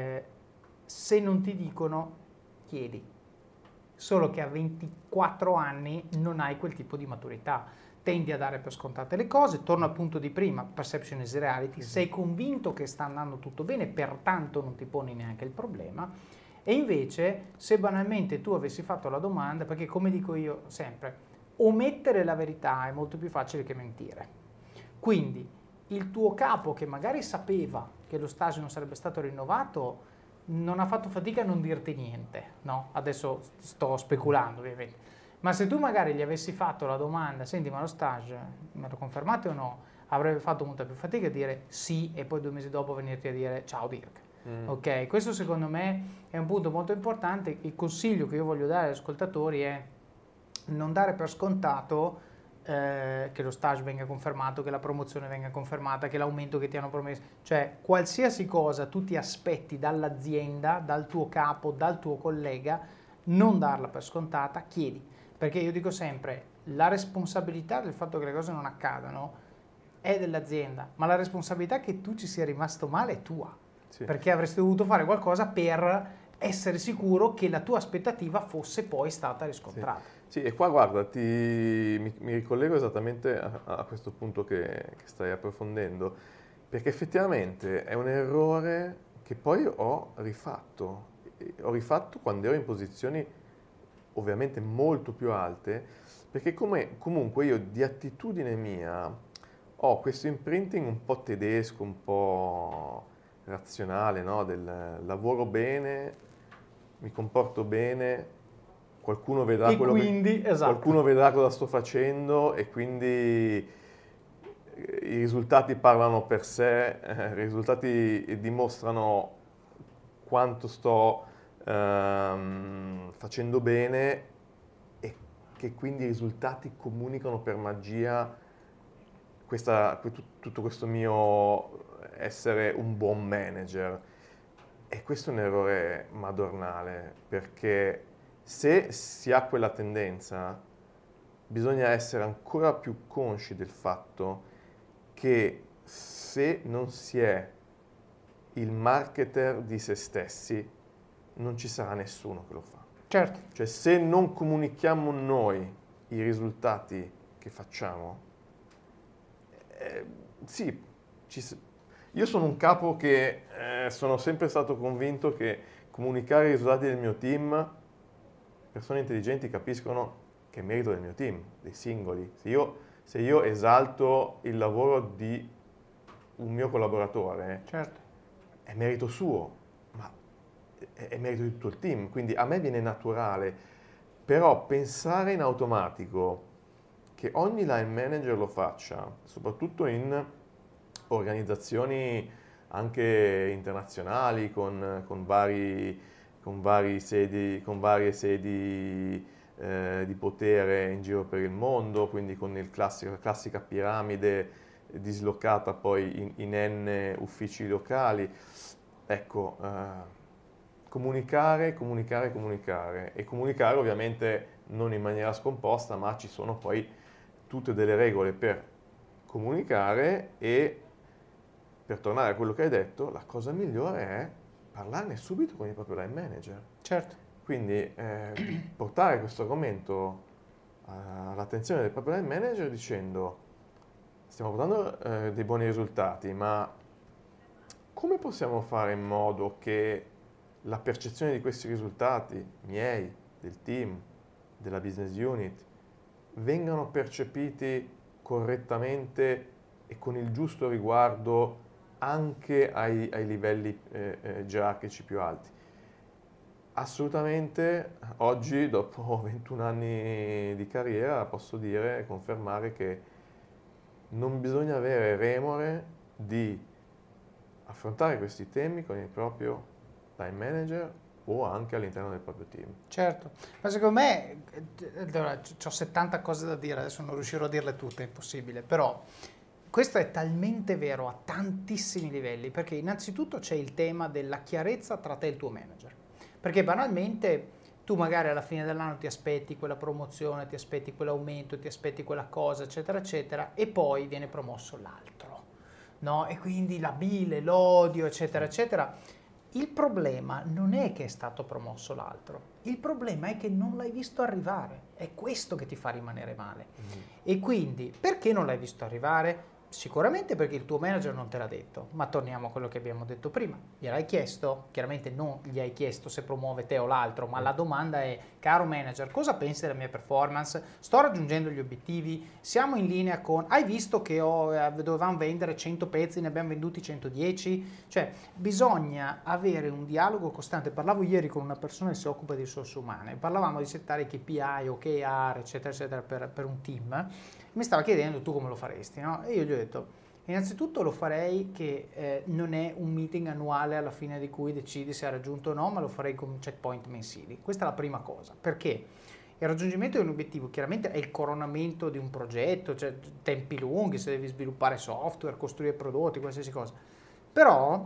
se non ti dicono, chiedi. Solo che a 24 anni non hai quel tipo di maturità. Tendi a dare per scontate le cose, torno al punto di prima, perception is reality, sei convinto che sta andando tutto bene, pertanto non ti poni neanche il problema, e invece se banalmente tu avessi fatto la domanda, perché come dico io sempre, omettere la verità è molto più facile che mentire. Quindi il tuo capo che magari sapeva che lo stage non sarebbe stato rinnovato, non ha fatto fatica a non dirti niente, no? Adesso sto speculando ovviamente. Ma se tu magari gli avessi fatto la domanda, senti ma lo stage me lo confermate o no? Avrebbe fatto molta più fatica a dire sì e poi 2 mesi dopo venirti a dire ciao Dirk. Ok, questo secondo me è un punto molto importante. Il consiglio che io voglio dare agli ascoltatori è non dare per scontato che lo stage venga confermato, che la promozione venga confermata, che l'aumento che ti hanno promesso, cioè qualsiasi cosa tu ti aspetti dall'azienda, dal tuo capo, dal tuo collega, non darla per scontata, chiedi, perché io dico sempre, la responsabilità del fatto che le cose non accadano è dell'azienda, ma la responsabilità che tu ci sia rimasto male è tua,
Sì.
perché avresti dovuto fare qualcosa per essere sicuro che la tua aspettativa fosse poi stata riscontrata.
Sì, e qua guarda, mi ricollego esattamente a questo punto che stai approfondendo, perché effettivamente è un errore che poi ho rifatto. Ho rifatto quando ero in posizioni ovviamente molto più alte, perché comunque io di attitudine mia ho questo imprinting un po' tedesco, un po' razionale, no? Del lavoro bene, mi comporto bene, qualcuno vedrà
E quindi, esatto.
qualcuno vedrà cosa sto facendo e quindi i risultati parlano per sé, i risultati dimostrano quanto sto facendo bene e che quindi i risultati comunicano per magia tutto questo mio essere un buon manager. E questo è un errore madornale, perché se si ha quella tendenza, bisogna essere ancora più consci del fatto che se non si è il marketer di se stessi, non ci sarà nessuno che lo fa.
Certo.
Cioè, se non comunichiamo noi i risultati che facciamo, sì, io sono un capo che sono sempre stato convinto che comunicare i risultati del mio team, persone intelligenti capiscono, che è merito del mio team, dei singoli. Se io esalto il lavoro di un mio collaboratore,
certo,
è merito suo, ma è merito di tutto il team, quindi a me viene naturale, però pensare in automatico che ogni line manager lo faccia, soprattutto in organizzazioni anche internazionali con varie sedi di potere in giro per il mondo, quindi con la classica piramide dislocata poi in N uffici locali. Ecco, comunicare e comunicare ovviamente non in maniera scomposta, ma ci sono poi tutte delle regole per comunicare e per tornare a quello che hai detto, la cosa migliore è parlarne subito con il proprio line manager.
certo.
Quindi portare questo argomento all'attenzione del proprio line manager dicendo stiamo portando dei buoni risultati, ma come possiamo fare in modo che la percezione di questi risultati, miei, del team, della business unit, vengano percepiti correttamente e con il giusto riguardo anche ai livelli gerarchici più alti? Assolutamente, oggi, dopo 21 anni di carriera, posso dire e confermare che non bisogna avere remore di affrontare questi temi con il proprio line manager o anche all'interno del proprio team.
Certo, ma secondo me, ho 70 cose da dire, adesso non riuscirò a dirle tutte, è impossibile, però questo è talmente vero a tantissimi livelli, perché innanzitutto c'è il tema della chiarezza tra te e il tuo manager, perché banalmente tu magari alla fine dell'anno ti aspetti quella promozione, ti aspetti quell'aumento, ti aspetti quella cosa, eccetera, eccetera, e poi viene promosso l'altro, no? E quindi la bile, l'odio, eccetera, eccetera. Il problema non è che è stato promosso l'altro, il problema è che non l'hai visto arrivare, è questo che ti fa rimanere male. E quindi, perché non l'hai visto arrivare? Sicuramente perché il tuo manager non te l'ha detto, ma torniamo a quello che abbiamo detto prima. Gliel'hai chiesto? Chiaramente non gli hai chiesto se promuove te o l'altro, ma la domanda è, caro manager, cosa pensi della mia performance? Sto raggiungendo gli obiettivi? Siamo in linea con... Hai visto che dovevamo vendere 100 pezzi, ne abbiamo venduti 110? Cioè, bisogna avere un dialogo costante. Parlavo ieri con una persona che si occupa di risorse umane, parlavamo di settare KPI, OKR, eccetera, eccetera, per un team. Mi stava chiedendo tu come lo faresti, no? E io gli ho detto, innanzitutto lo farei che non è un meeting annuale alla fine di cui decidi se ha raggiunto o no, ma lo farei con checkpoint mensili. Questa è la prima cosa, perché il raggiungimento di un obiettivo chiaramente è il coronamento di un progetto, cioè tempi lunghi, se devi sviluppare software, costruire prodotti, qualsiasi cosa. Però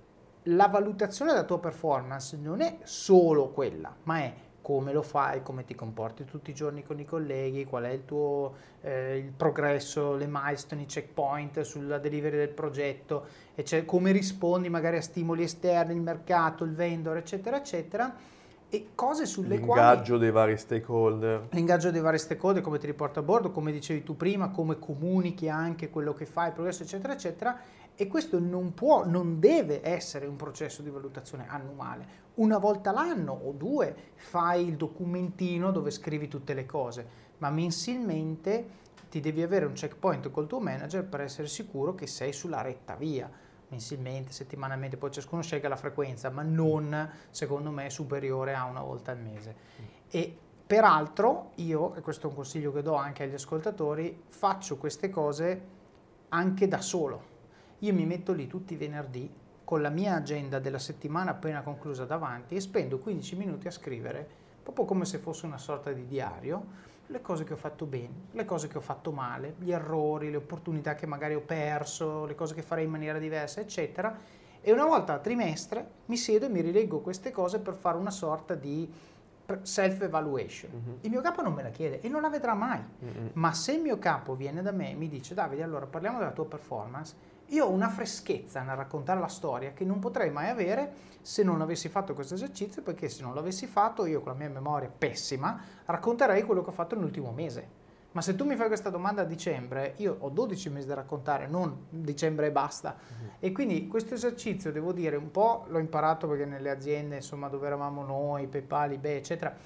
la valutazione della tua performance non è solo quella, ma è come lo fai, come ti comporti tutti i giorni con i colleghi, qual è il tuo il progresso, le milestone, i checkpoint sulla delivery del progetto, come rispondi magari a stimoli esterni, il mercato, il vendor, eccetera, eccetera, e cose sulle quali...
L'ingaggio dei vari stakeholder.
L'ingaggio dei vari stakeholder, come ti riporta a bordo, come dicevi tu prima, come comunichi anche quello che fai, il progresso, eccetera, eccetera. E questo non deve essere un processo di valutazione annuale. Una volta l'anno o due fai il documentino dove scrivi tutte le cose, ma mensilmente ti devi avere un checkpoint col tuo manager per essere sicuro che sei sulla retta via. Mensilmente, settimanalmente, poi ciascuno sceglie la frequenza, ma non, secondo me, superiore a una volta al mese. E peraltro io, e questo è un consiglio che do anche agli ascoltatori, faccio queste cose anche da solo. Io mi metto lì tutti i venerdì con la mia agenda della settimana appena conclusa davanti e spendo 15 minuti a scrivere, proprio come se fosse una sorta di diario, le cose che ho fatto bene, le cose che ho fatto male, gli errori, le opportunità che magari ho perso, le cose che farei in maniera diversa, eccetera. E una volta a trimestre mi siedo e mi rileggo queste cose per fare una sorta di self-evaluation. Il mio capo non me la chiede e non la vedrà mai, ma se il mio capo viene da me e mi dice Davide, allora parliamo della tua performance, io ho una freschezza nel raccontare la storia che non potrei mai avere se non avessi fatto questo esercizio, perché se non l'avessi fatto io con la mia memoria pessima racconterei quello che ho fatto nell'ultimo mese. Ma se tu mi fai questa domanda a dicembre, io ho 12 mesi da raccontare, non dicembre e basta. E quindi questo esercizio, devo dire, un po' l'ho imparato perché nelle aziende, insomma, dove eravamo noi, PayPal, eBay, eccetera,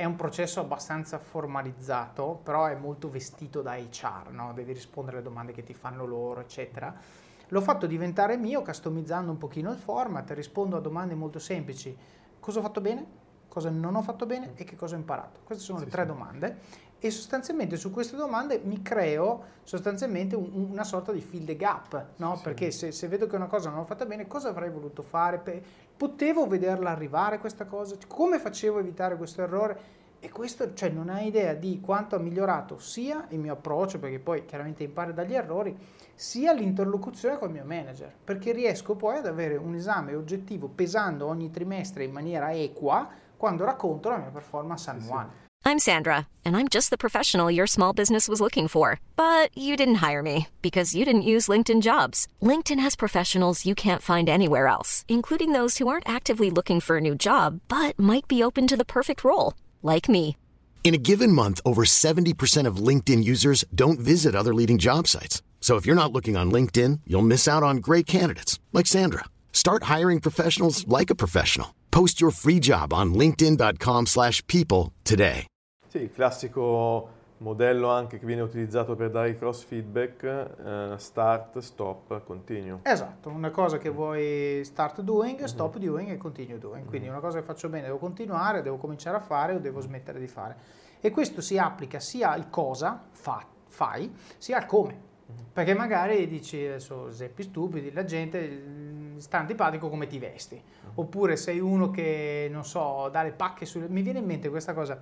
è un processo abbastanza formalizzato, però è molto vestito da HR, no? Devi rispondere alle domande che ti fanno loro, eccetera. L'ho fatto diventare mio, customizzando un pochino il format, rispondo a domande molto semplici. Cosa ho fatto bene? Cosa non ho fatto bene? E che cosa ho imparato? Queste sono le 3 domande. E sostanzialmente su queste domande mi creo sostanzialmente una sorta di fill the gap, no? Perché se vedo che una cosa non l'ho fatta bene, cosa avrei voluto fare? Potevo vederla arrivare questa cosa? Come facevo a evitare questo errore? E questo, cioè, non hai idea di quanto ha migliorato sia il mio approccio, perché poi chiaramente impari dagli errori, sia l'interlocuzione col mio manager, perché riesco poi ad avere un esame oggettivo pesando ogni trimestre in maniera equa quando racconto la mia performance annuale.
I'm Sandra, and I'm just the professional your small business was looking for. But you didn't hire me because you didn't use LinkedIn Jobs. LinkedIn has professionals you can't find anywhere else, including those who aren't actively looking for a new job, but might be open to the perfect role, like me.
In a given month, over 70% of LinkedIn users don't visit other leading job sites. So if you're not looking on LinkedIn, you'll miss out on great candidates like Sandra. Start hiring professionals like a professional. Post your free job on linkedin.com/people today.
Sì, il classico modello anche che viene utilizzato per dare i cross feedback, start, stop, continue.
Esatto, una cosa che vuoi start doing, stop doing e continue doing. Quindi una cosa che faccio bene devo continuare, devo cominciare a fare o devo smettere di fare. E questo si applica sia al cosa fai, sia al come. Perché magari dici, adesso esempi stupidi, la gente sta antipatico come ti vesti, oppure sei uno che, non so, dà le pacche sulle... Mi viene in mente questa cosa,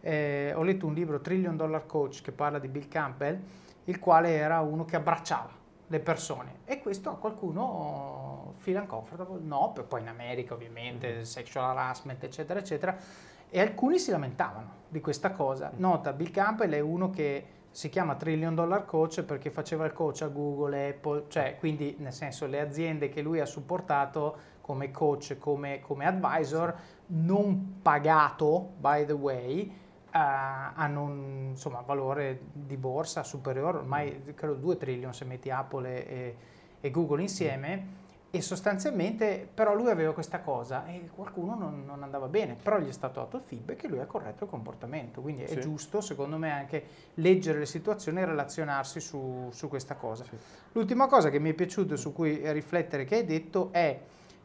ho letto un libro, $1 Trillion Coach, che parla di Bill Campbell, il quale era uno che abbracciava le persone, e questo a qualcuno feel uncomfortable, no, poi in America ovviamente, sexual harassment, eccetera, eccetera, e alcuni si lamentavano di questa cosa. Nota, Bill Campbell è uno che si chiama $1 Trillion Coach perché faceva il coach a Google, Apple, cioè quindi nel senso le aziende che lui ha supportato come coach, come advisor, non pagato, by the way, hanno un valore di borsa superiore, ormai credo 2 trillion se metti Apple e Google insieme. E sostanzialmente, però lui aveva questa cosa e qualcuno non andava bene, però gli è stato dato il feedback e lui ha corretto il comportamento, quindi è giusto secondo me anche leggere le situazioni e relazionarsi su questa cosa. Sì. L'ultima cosa che mi è piaciuto su cui riflettere che hai detto è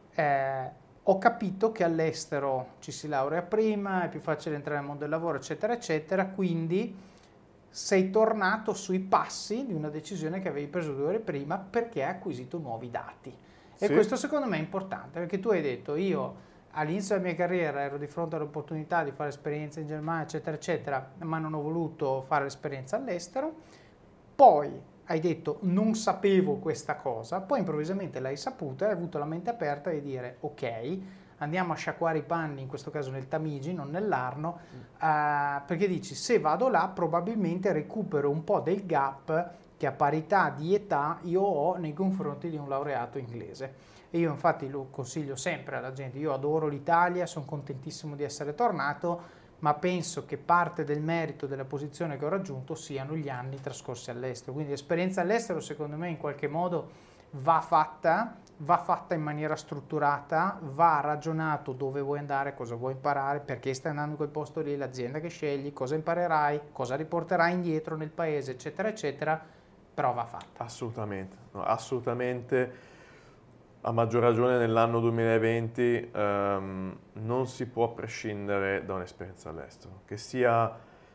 ho capito che all'estero ci si laurea prima, è più facile entrare nel mondo del lavoro, eccetera, eccetera, quindi sei tornato sui passi di una decisione che avevi preso 2 ore prima perché hai acquisito nuovi dati. E questo secondo me è importante, perché tu hai detto, io all'inizio della mia carriera ero di fronte all'opportunità di fare esperienza in Germania, eccetera, eccetera, ma non ho voluto fare l'esperienza all'estero. Poi hai detto, non sapevo questa cosa, poi improvvisamente l'hai saputa e hai avuto la mente aperta di dire, ok, andiamo a sciacquare i panni, in questo caso nel Tamigi, non nell'Arno, perché dici, se vado là probabilmente recupero un po' del gap che a parità di età io ho nei confronti di un laureato inglese. E io infatti lo consiglio sempre alla gente, io adoro l'Italia, sono contentissimo di essere tornato, ma penso che parte del merito della posizione che ho raggiunto siano gli anni trascorsi all'estero. Quindi l'esperienza all'estero secondo me in qualche modo va fatta in maniera strutturata, va ragionato dove vuoi andare, cosa vuoi imparare, perché stai andando in quel posto lì, l'azienda che scegli, cosa imparerai, cosa riporterai indietro nel paese, eccetera, eccetera. Però va fatta.
Assolutamente, no, assolutamente, a maggior ragione nell'anno 2020 non si può prescindere da un'esperienza all'estero, che sia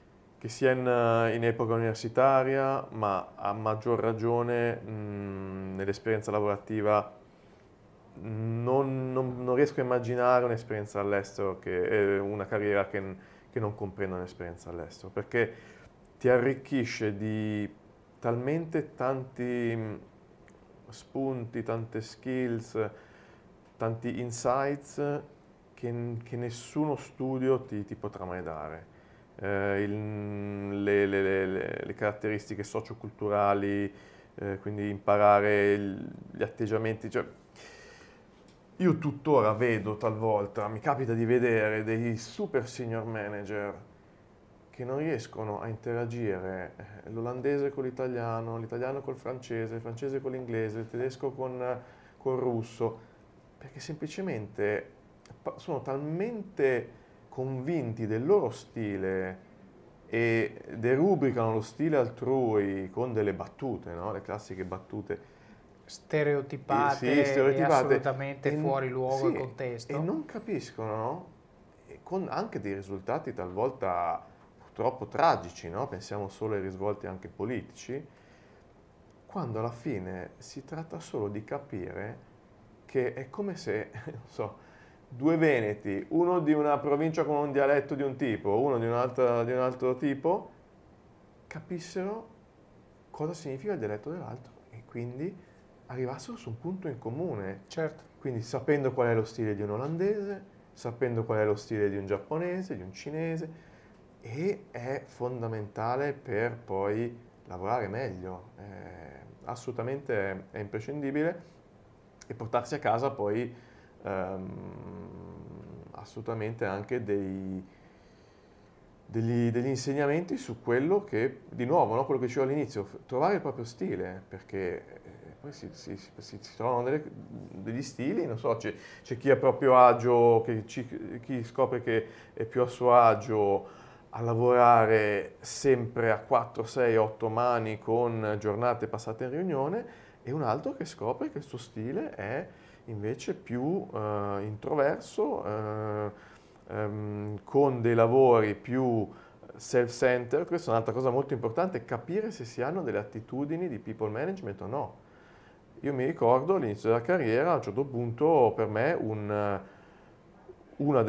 in epoca universitaria, ma a maggior ragione nell'esperienza lavorativa non riesco a immaginare un'esperienza all'estero, che è una carriera che non comprenda un'esperienza all'estero, perché ti arricchisce di talmente tanti spunti, tante skills, tanti insights che nessuno studio ti potrà mai dare. Le caratteristiche socioculturali, quindi imparare gli atteggiamenti. Cioè, io tuttora vedo talvolta, mi capita di vedere dei super senior manager che non riescono a interagire l'olandese con l'italiano col francese, il francese con l'inglese, il tedesco col russo, perché semplicemente sono talmente convinti del loro stile e derubricano lo stile altrui con delle battute, no? Le classiche battute
Stereotipate,
sì, stereotipate,
e assolutamente fuori luogo e contesto.
E non capiscono, no? E con anche dei risultati talvolta purtroppo tragici, no? Pensiamo solo ai risvolti anche politici, quando alla fine si tratta solo di capire che è come se, non so, due veneti, uno di una provincia con un dialetto di un tipo, uno di un altro tipo, capissero cosa significa il dialetto dell'altro e quindi arrivassero su un punto in comune.
Certo.
Quindi sapendo qual è lo stile di un olandese, sapendo qual è lo stile di un giapponese, di un cinese, e è fondamentale per poi lavorare meglio. Assolutamente è imprescindibile e portarsi a casa poi assolutamente anche degli insegnamenti su quello che, di nuovo, no? Quello che dicevo all'inizio, trovare il proprio stile, perché poi si trovano degli stili, non so, c'è chi è a proprio agio, chi scopre che è più a suo agio a lavorare sempre a 4, 6, 8 mani con giornate passate in riunione e un altro che scopre che il suo stile è invece più introverso, con dei lavori più self-centered. Questa è un'altra cosa molto importante, capire se si hanno delle attitudini di people management o no. Io mi ricordo all'inizio della carriera, a un certo punto per me una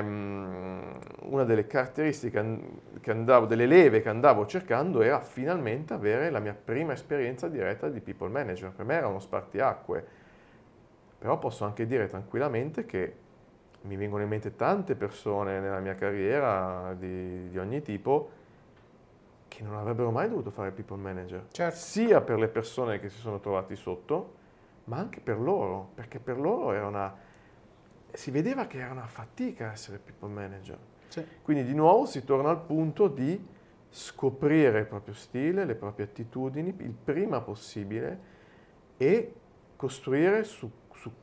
delle caratteristiche delle leve che andavo cercando era finalmente avere la mia prima esperienza diretta di people manager. Per me era uno spartiacque, però posso anche dire tranquillamente che mi vengono in mente tante persone nella mia carriera di ogni tipo che non avrebbero mai dovuto fare people manager,
Certo.
sia per le persone che si sono trovati sotto, ma anche per loro, perché per loro si vedeva che era una fatica essere people manager.
Sì.
Quindi di nuovo si torna al punto di scoprire il proprio stile, le proprie attitudini il prima possibile e costruire su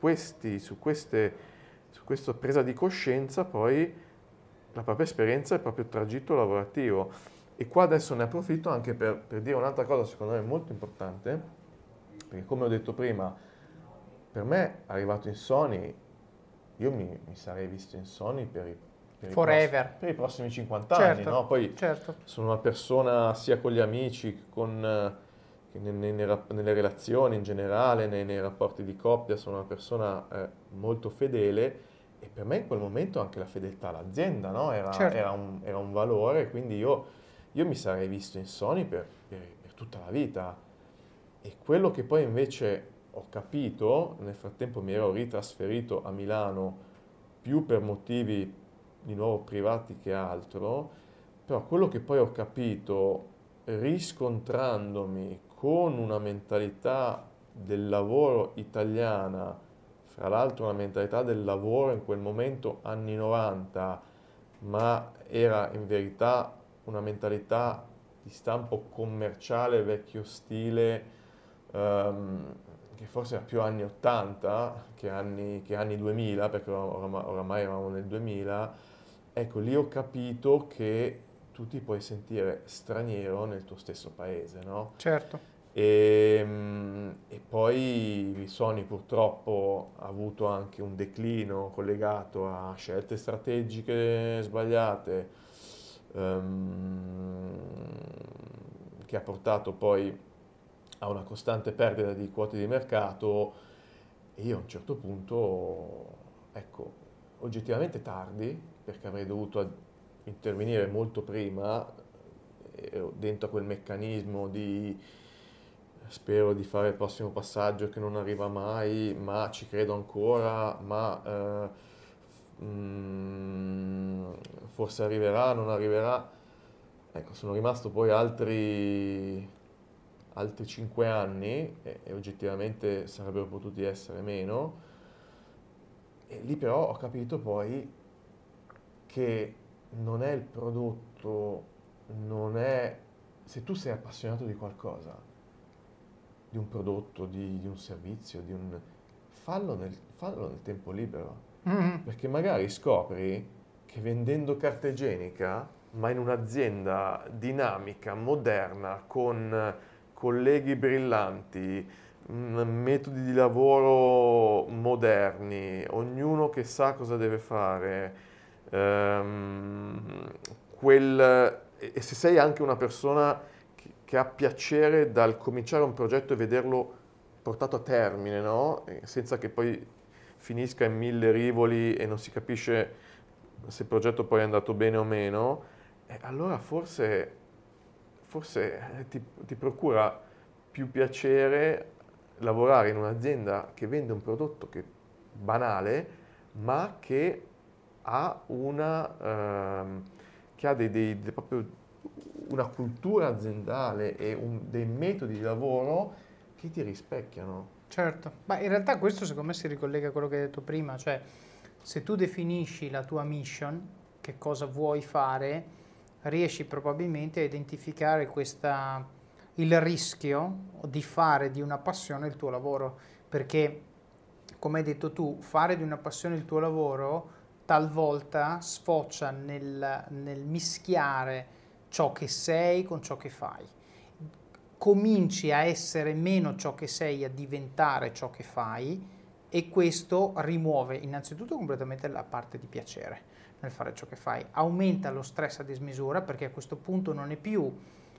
questa presa di coscienza poi la propria esperienza e il proprio tragitto lavorativo. E qua adesso ne approfitto anche per dire un'altra cosa secondo me molto importante, perché come ho detto prima, per me arrivato in Sony, io mi sarei visto in Sony per i prossimi 50 anni,
Certo,
no? Poi
certo.
sono una persona sia con gli amici che nelle relazioni in generale, nei rapporti di coppia, sono una persona molto fedele e per me in quel momento anche la fedeltà all'azienda, no?
Certo.
Era un valore, quindi io mi sarei visto in Sony per tutta la vita. E quello che poi invece ho capito, nel frattempo mi ero ritrasferito a Milano più per motivi di nuovo privati che altro, però quello che poi ho capito riscontrandomi con una mentalità del lavoro italiana, fra l'altro una mentalità del lavoro in quel momento anni 90, ma era in verità una mentalità di stampo commerciale, vecchio stile, che forse era più anni 80 che anni 2000, perché oramai eravamo nel 2000. Ecco, lì ho capito che tu ti puoi sentire straniero nel tuo stesso paese, no?
Certo.
E poi Sony purtroppo ha avuto anche un declino collegato a scelte strategiche sbagliate, che ha portato poi a una costante perdita di quote di mercato e io a un certo punto, ecco, oggettivamente tardi, perché avrei dovuto intervenire molto prima, ero dentro a quel meccanismo di spero di fare il prossimo passaggio che non arriva mai, ma ci credo ancora, ma forse arriverà, non arriverà. Ecco, sono rimasto poi altri 5 anni e oggettivamente sarebbero potuti essere meno. E lì però ho capito poi che non è il prodotto, non è... Se tu sei appassionato di qualcosa, di un prodotto, di un servizio, fallo nel tempo libero.
Mhm.
Perché magari scopri che che vendendo carta igienica, ma in un'azienda dinamica, moderna, con colleghi brillanti, metodi di lavoro moderni, ognuno che sa cosa deve fare, e se sei anche una persona che ha piacere dal cominciare un progetto e vederlo portato a termine, no? Senza che poi finisca in 1000 rivoli e non si capisce se il progetto poi è andato bene o meno, allora forse ti procura più piacere lavorare in un'azienda che vende un prodotto che banale, ma che ha proprio una cultura aziendale e dei metodi di lavoro che ti rispecchiano.
Certo, ma in realtà questo secondo me si ricollega a quello che hai detto prima, cioè se tu definisci la tua mission, che cosa vuoi fare, riesci probabilmente a identificare il rischio di fare di una passione il tuo lavoro, perché come hai detto tu, fare di una passione il tuo lavoro talvolta sfocia nel mischiare ciò che sei con ciò che fai. Cominci a essere meno ciò che sei, a diventare ciò che fai, e questo rimuove innanzitutto completamente la parte di piacere nel fare ciò che fai, aumenta lo stress a dismisura, perché a questo punto non è più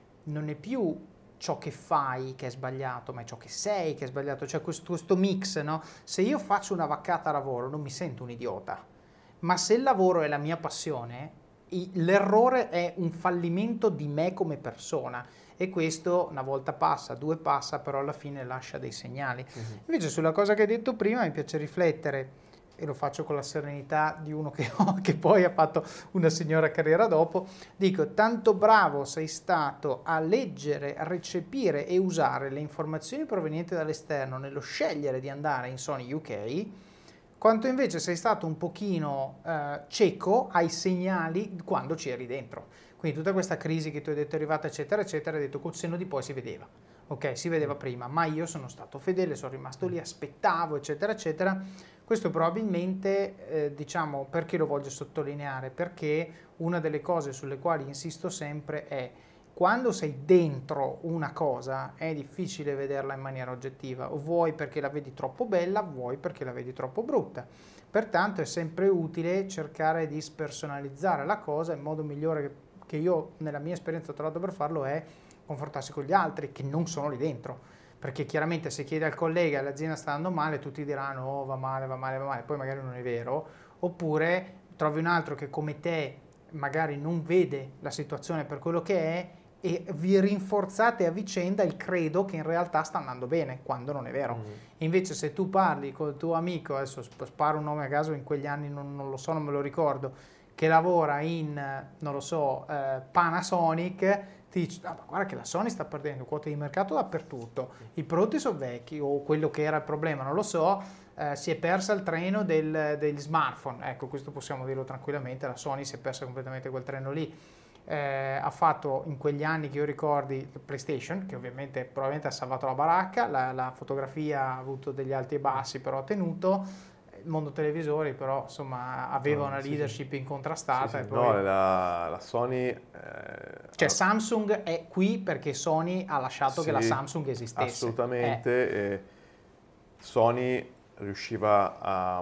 ciò che fai che è sbagliato, ma è ciò che sei che è sbagliato, cioè questo mix, no? Se io faccio una vaccata a lavoro non mi sento un idiota, ma se il lavoro è la mia passione, l'errore è un fallimento di me come persona, e questo una volta passa, due passa, però alla fine lascia dei segnali. Invece sulla cosa che hai detto prima mi piace riflettere, e lo faccio con la serenità di uno che poi ha fatto una signora carriera dopo. Dico, tanto bravo sei stato a leggere, a recepire e usare le informazioni provenienti dall'esterno nello scegliere di andare in Sony UK, quanto invece sei stato un pochino cieco ai segnali quando c'eri dentro. Quindi tutta questa crisi che tu hai detto è arrivata, eccetera, eccetera, hai detto col senno di poi si vedeva. Ok, si vedeva prima, ma io sono stato fedele, sono rimasto lì, aspettavo, eccetera, eccetera. Questo probabilmente, diciamo, perché lo voglio sottolineare? Perché una delle cose sulle quali insisto sempre è: quando sei dentro una cosa è difficile vederla in maniera oggettiva, o vuoi perché la vedi troppo bella, vuoi perché la vedi troppo brutta. Pertanto è sempre utile cercare di spersonalizzare la cosa. Il modo migliore che io nella mia esperienza ho trovato per farlo è confrontarsi con gli altri che non sono lì dentro, perché chiaramente se chiedi al collega l'azienda sta andando male, tutti diranno oh, va male, va male, va male, poi magari non è vero, oppure trovi un altro che come te magari non vede la situazione per quello che è e vi rinforzate a vicenda il credo che in realtà sta andando bene, quando non è vero. Invece se tu parli col tuo amico, adesso sparo un nome a caso, in quegli anni non lo so, non me lo ricordo, che lavora in, non lo so, Panasonic, ti dice, ah, ma guarda che la Sony sta perdendo quote di mercato dappertutto, i prodotti sono vecchi, o quello che era il problema, non lo so, si è persa il treno degli smartphone, ecco, questo possiamo dirlo tranquillamente, la Sony si è persa completamente quel treno lì. Ha fatto in quegli anni che io ricordi il PlayStation, che ovviamente probabilmente ha salvato la baracca, la fotografia ha avuto degli alti e bassi, però ha tenuto. Il mondo televisori però insomma aveva una leadership incontrastata.
Sì,
e poi...
No, la Sony...
cioè Samsung è qui perché Sony ha lasciato che la Samsung esistesse.
Assolutamente. E Sony riusciva a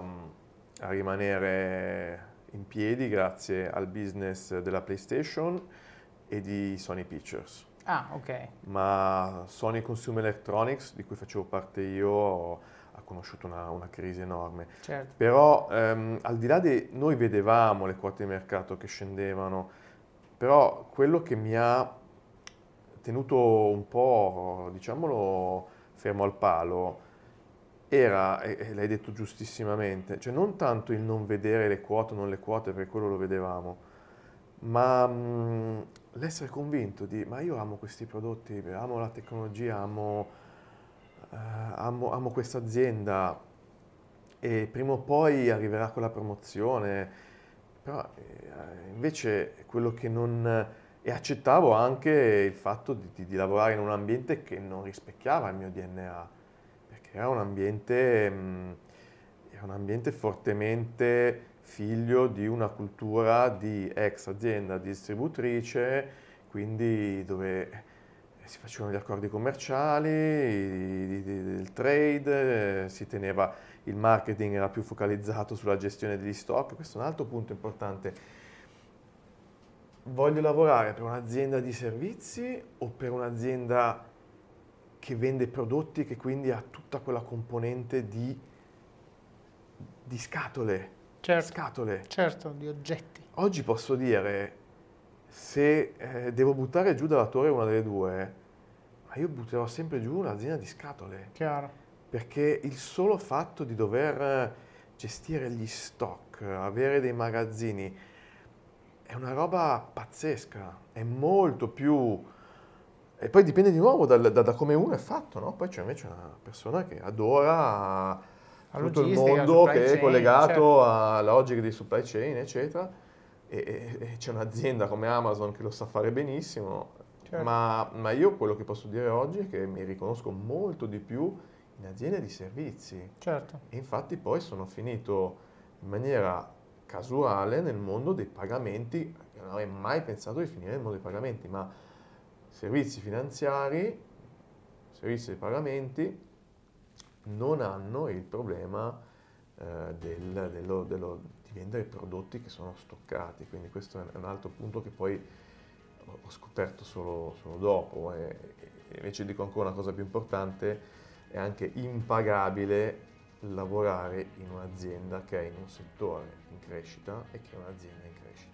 rimanere in piedi grazie al business della PlayStation e di Sony Pictures.
Ah, ok.
Ma Sony Consumer Electronics, di cui facevo parte io, ha conosciuto una crisi enorme.
Certo.
Però al di là di noi vedevamo le quote di mercato che scendevano, però quello che mi ha tenuto un po', diciamolo, fermo al palo era, e l'hai detto giustissimamente, cioè non tanto il non vedere le quote o non le quote, perché quello lo vedevamo, ma l'essere convinto ma io amo questi prodotti, amo la tecnologia, amo questa azienda e prima o poi arriverà quella promozione, però invece quello che non... E accettavo anche il fatto di lavorare in un ambiente che non rispecchiava il mio DNA, perché era un ambiente era un ambiente fortemente figlio di una cultura di ex azienda distributrice, quindi dove si facevano gli accordi commerciali, il trade, si teneva, il marketing era più focalizzato sulla gestione degli stock. Questo è un altro punto importante. Voglio lavorare per un'azienda di servizi o per un'azienda che vende prodotti, che quindi ha tutta quella componente di scatole? Scatole.
Certo, di oggetti.
Oggi posso dire, se devo buttare giù dalla torre una delle due, ma io butterò sempre giù un'azienda di scatole.
Chiaro.
Perché il solo fatto di dover gestire gli stock, avere dei magazzini, è una roba pazzesca, è molto più... E poi dipende di nuovo da come uno è fatto, no? Poi c'è invece una persona che adora tutto il mondo che è collegato, certo, alla logica di supply chain, eccetera, e c'è un'azienda come Amazon che lo sa fare benissimo, certo. Ma io quello che posso dire oggi è che mi riconosco molto di più in aziende di servizi.
Certo.
E infatti poi sono finito in maniera casuale nel mondo dei pagamenti. Non avrei mai pensato di finire nel mondo dei pagamenti, ma servizi finanziari, servizi dei pagamenti non hanno il problema di vendere prodotti che sono stoccati. Quindi questo è un altro punto che poi ho scoperto solo dopo. E invece dico ancora una cosa più importante: è anche impagabile lavorare in un'azienda che è in un settore in crescita e che è un'azienda in crescita.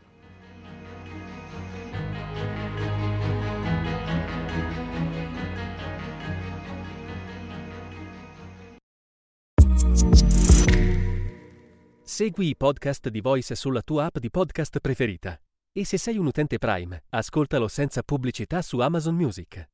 Segui i podcast di Voice sulla tua app di podcast preferita. E se sei un utente Prime, ascoltalo senza pubblicità su Amazon Music.